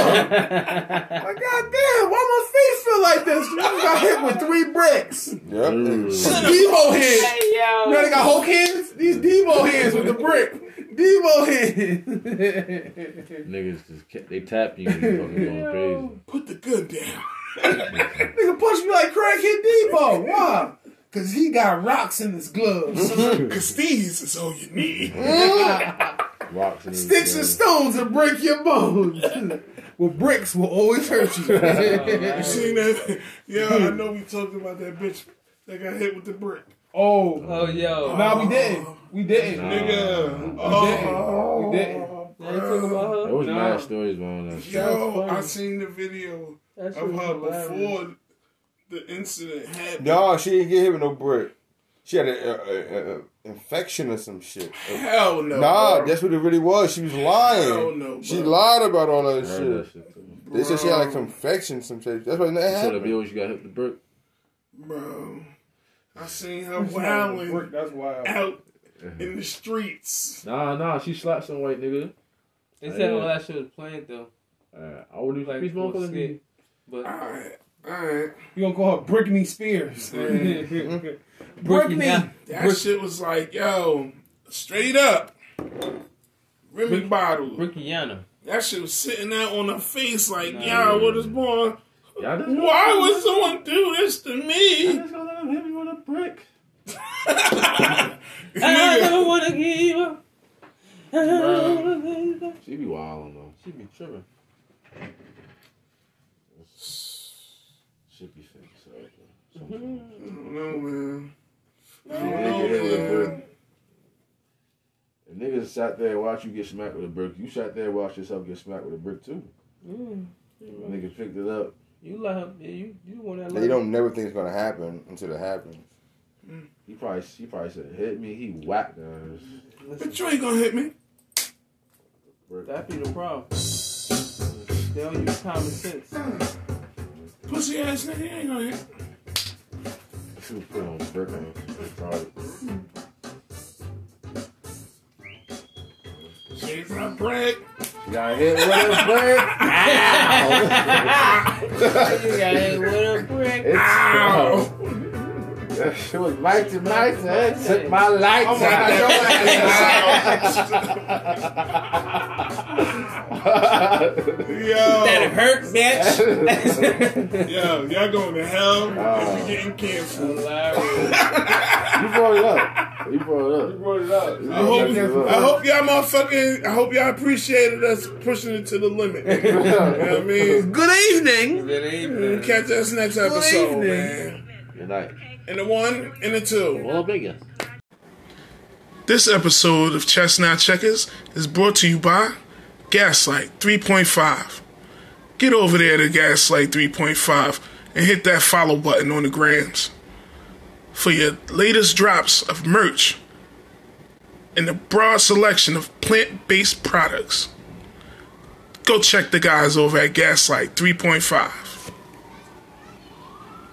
goddamn, why my face feel like this? You just got hit with 3 bricks. Yep. Debo hands. Hey, You yo. know they got Hulk hands? These Debo hands with the brick. Debo hands. Niggas just they tap you and you fucking going crazy. Put the gun down. Nigga punch me like crackhead Debo. Why? Cause he got rocks in his gloves. Cause these is all you need. Rocks and Sticks and stones will break your bones. Well, bricks will always hurt you. You seen that? Yeah, I know we talked about that bitch that got hit with the brick. Oh. Oh, yo. Nah, we didn't. We didn't. Nigga. We didn't. Yeah, you talking about her? There was Nah. mad stories behind that shit. Yo, I seen the video That shit of was her hilarious. before the incident happened. No, she didn't get hit with no brick. She had an infection or some shit. Hell no. Nah, bro. that's what it really was. She was lying. Hell no, She bro. lied about all that I heard that shit. shit too. They said she had like some infection, some shit. That's what that You saw the happened. video when she got hit with the brick? Bro, I seen her Brick, wilding that's wild. out in the streets. Nah, she slapped some white nigga. They said all that shit was planned, though. I wouldn't Like, these full motherfuckers skate. be. But Alright. You gonna call her Brittany Spears. Brittany. That shit was like, yo, straight up. Remy bottle. Rickiana. That shit was sitting out on her face like, yo, what is born? Y'all just Why would someone do this to me? just gonna let him hit me with a brick. I Nigga, never want to give up. I never wanna give up. She be wildin' though. She be tripping. She be fake. So, I don't know, man. If niggas sat there and watched you get smacked with a brick. You sat there and watched yourself get smacked with a brick too. Nigga picked it up. You let him. You want that. They don't never think it's gonna happen until it happens. He probably said, hit me. He whacked us. But you ain't gonna hit me. That be the problem. They don't use common sense. Pussy ass nigga, you ain't gonna hit. She was put on a brick on us. She's a brick. You got hit with a brick. You got hit with a brick. It's Ow. That shit was Mike to Mike. That took my lights out. Yo. That hurt, bitch. Yo, y'all going to hell if you getting canceled. You brought it up. You brought it up. I hope y'all motherfucking, I hope y'all appreciated us pushing it to the limit. You know what I mean? Good evening. Good evening. Catch us next episode, man. Good night. And the 1 and the 2. Well, bigger. This episode of Chestnut Checkers is brought to you by Gaslight 3.5. Get over there to Gaslight 3.5 and hit that follow button on the grams for your latest drops of merch and a broad selection of plant-based products. Go check the guys over at Gaslight 3.5.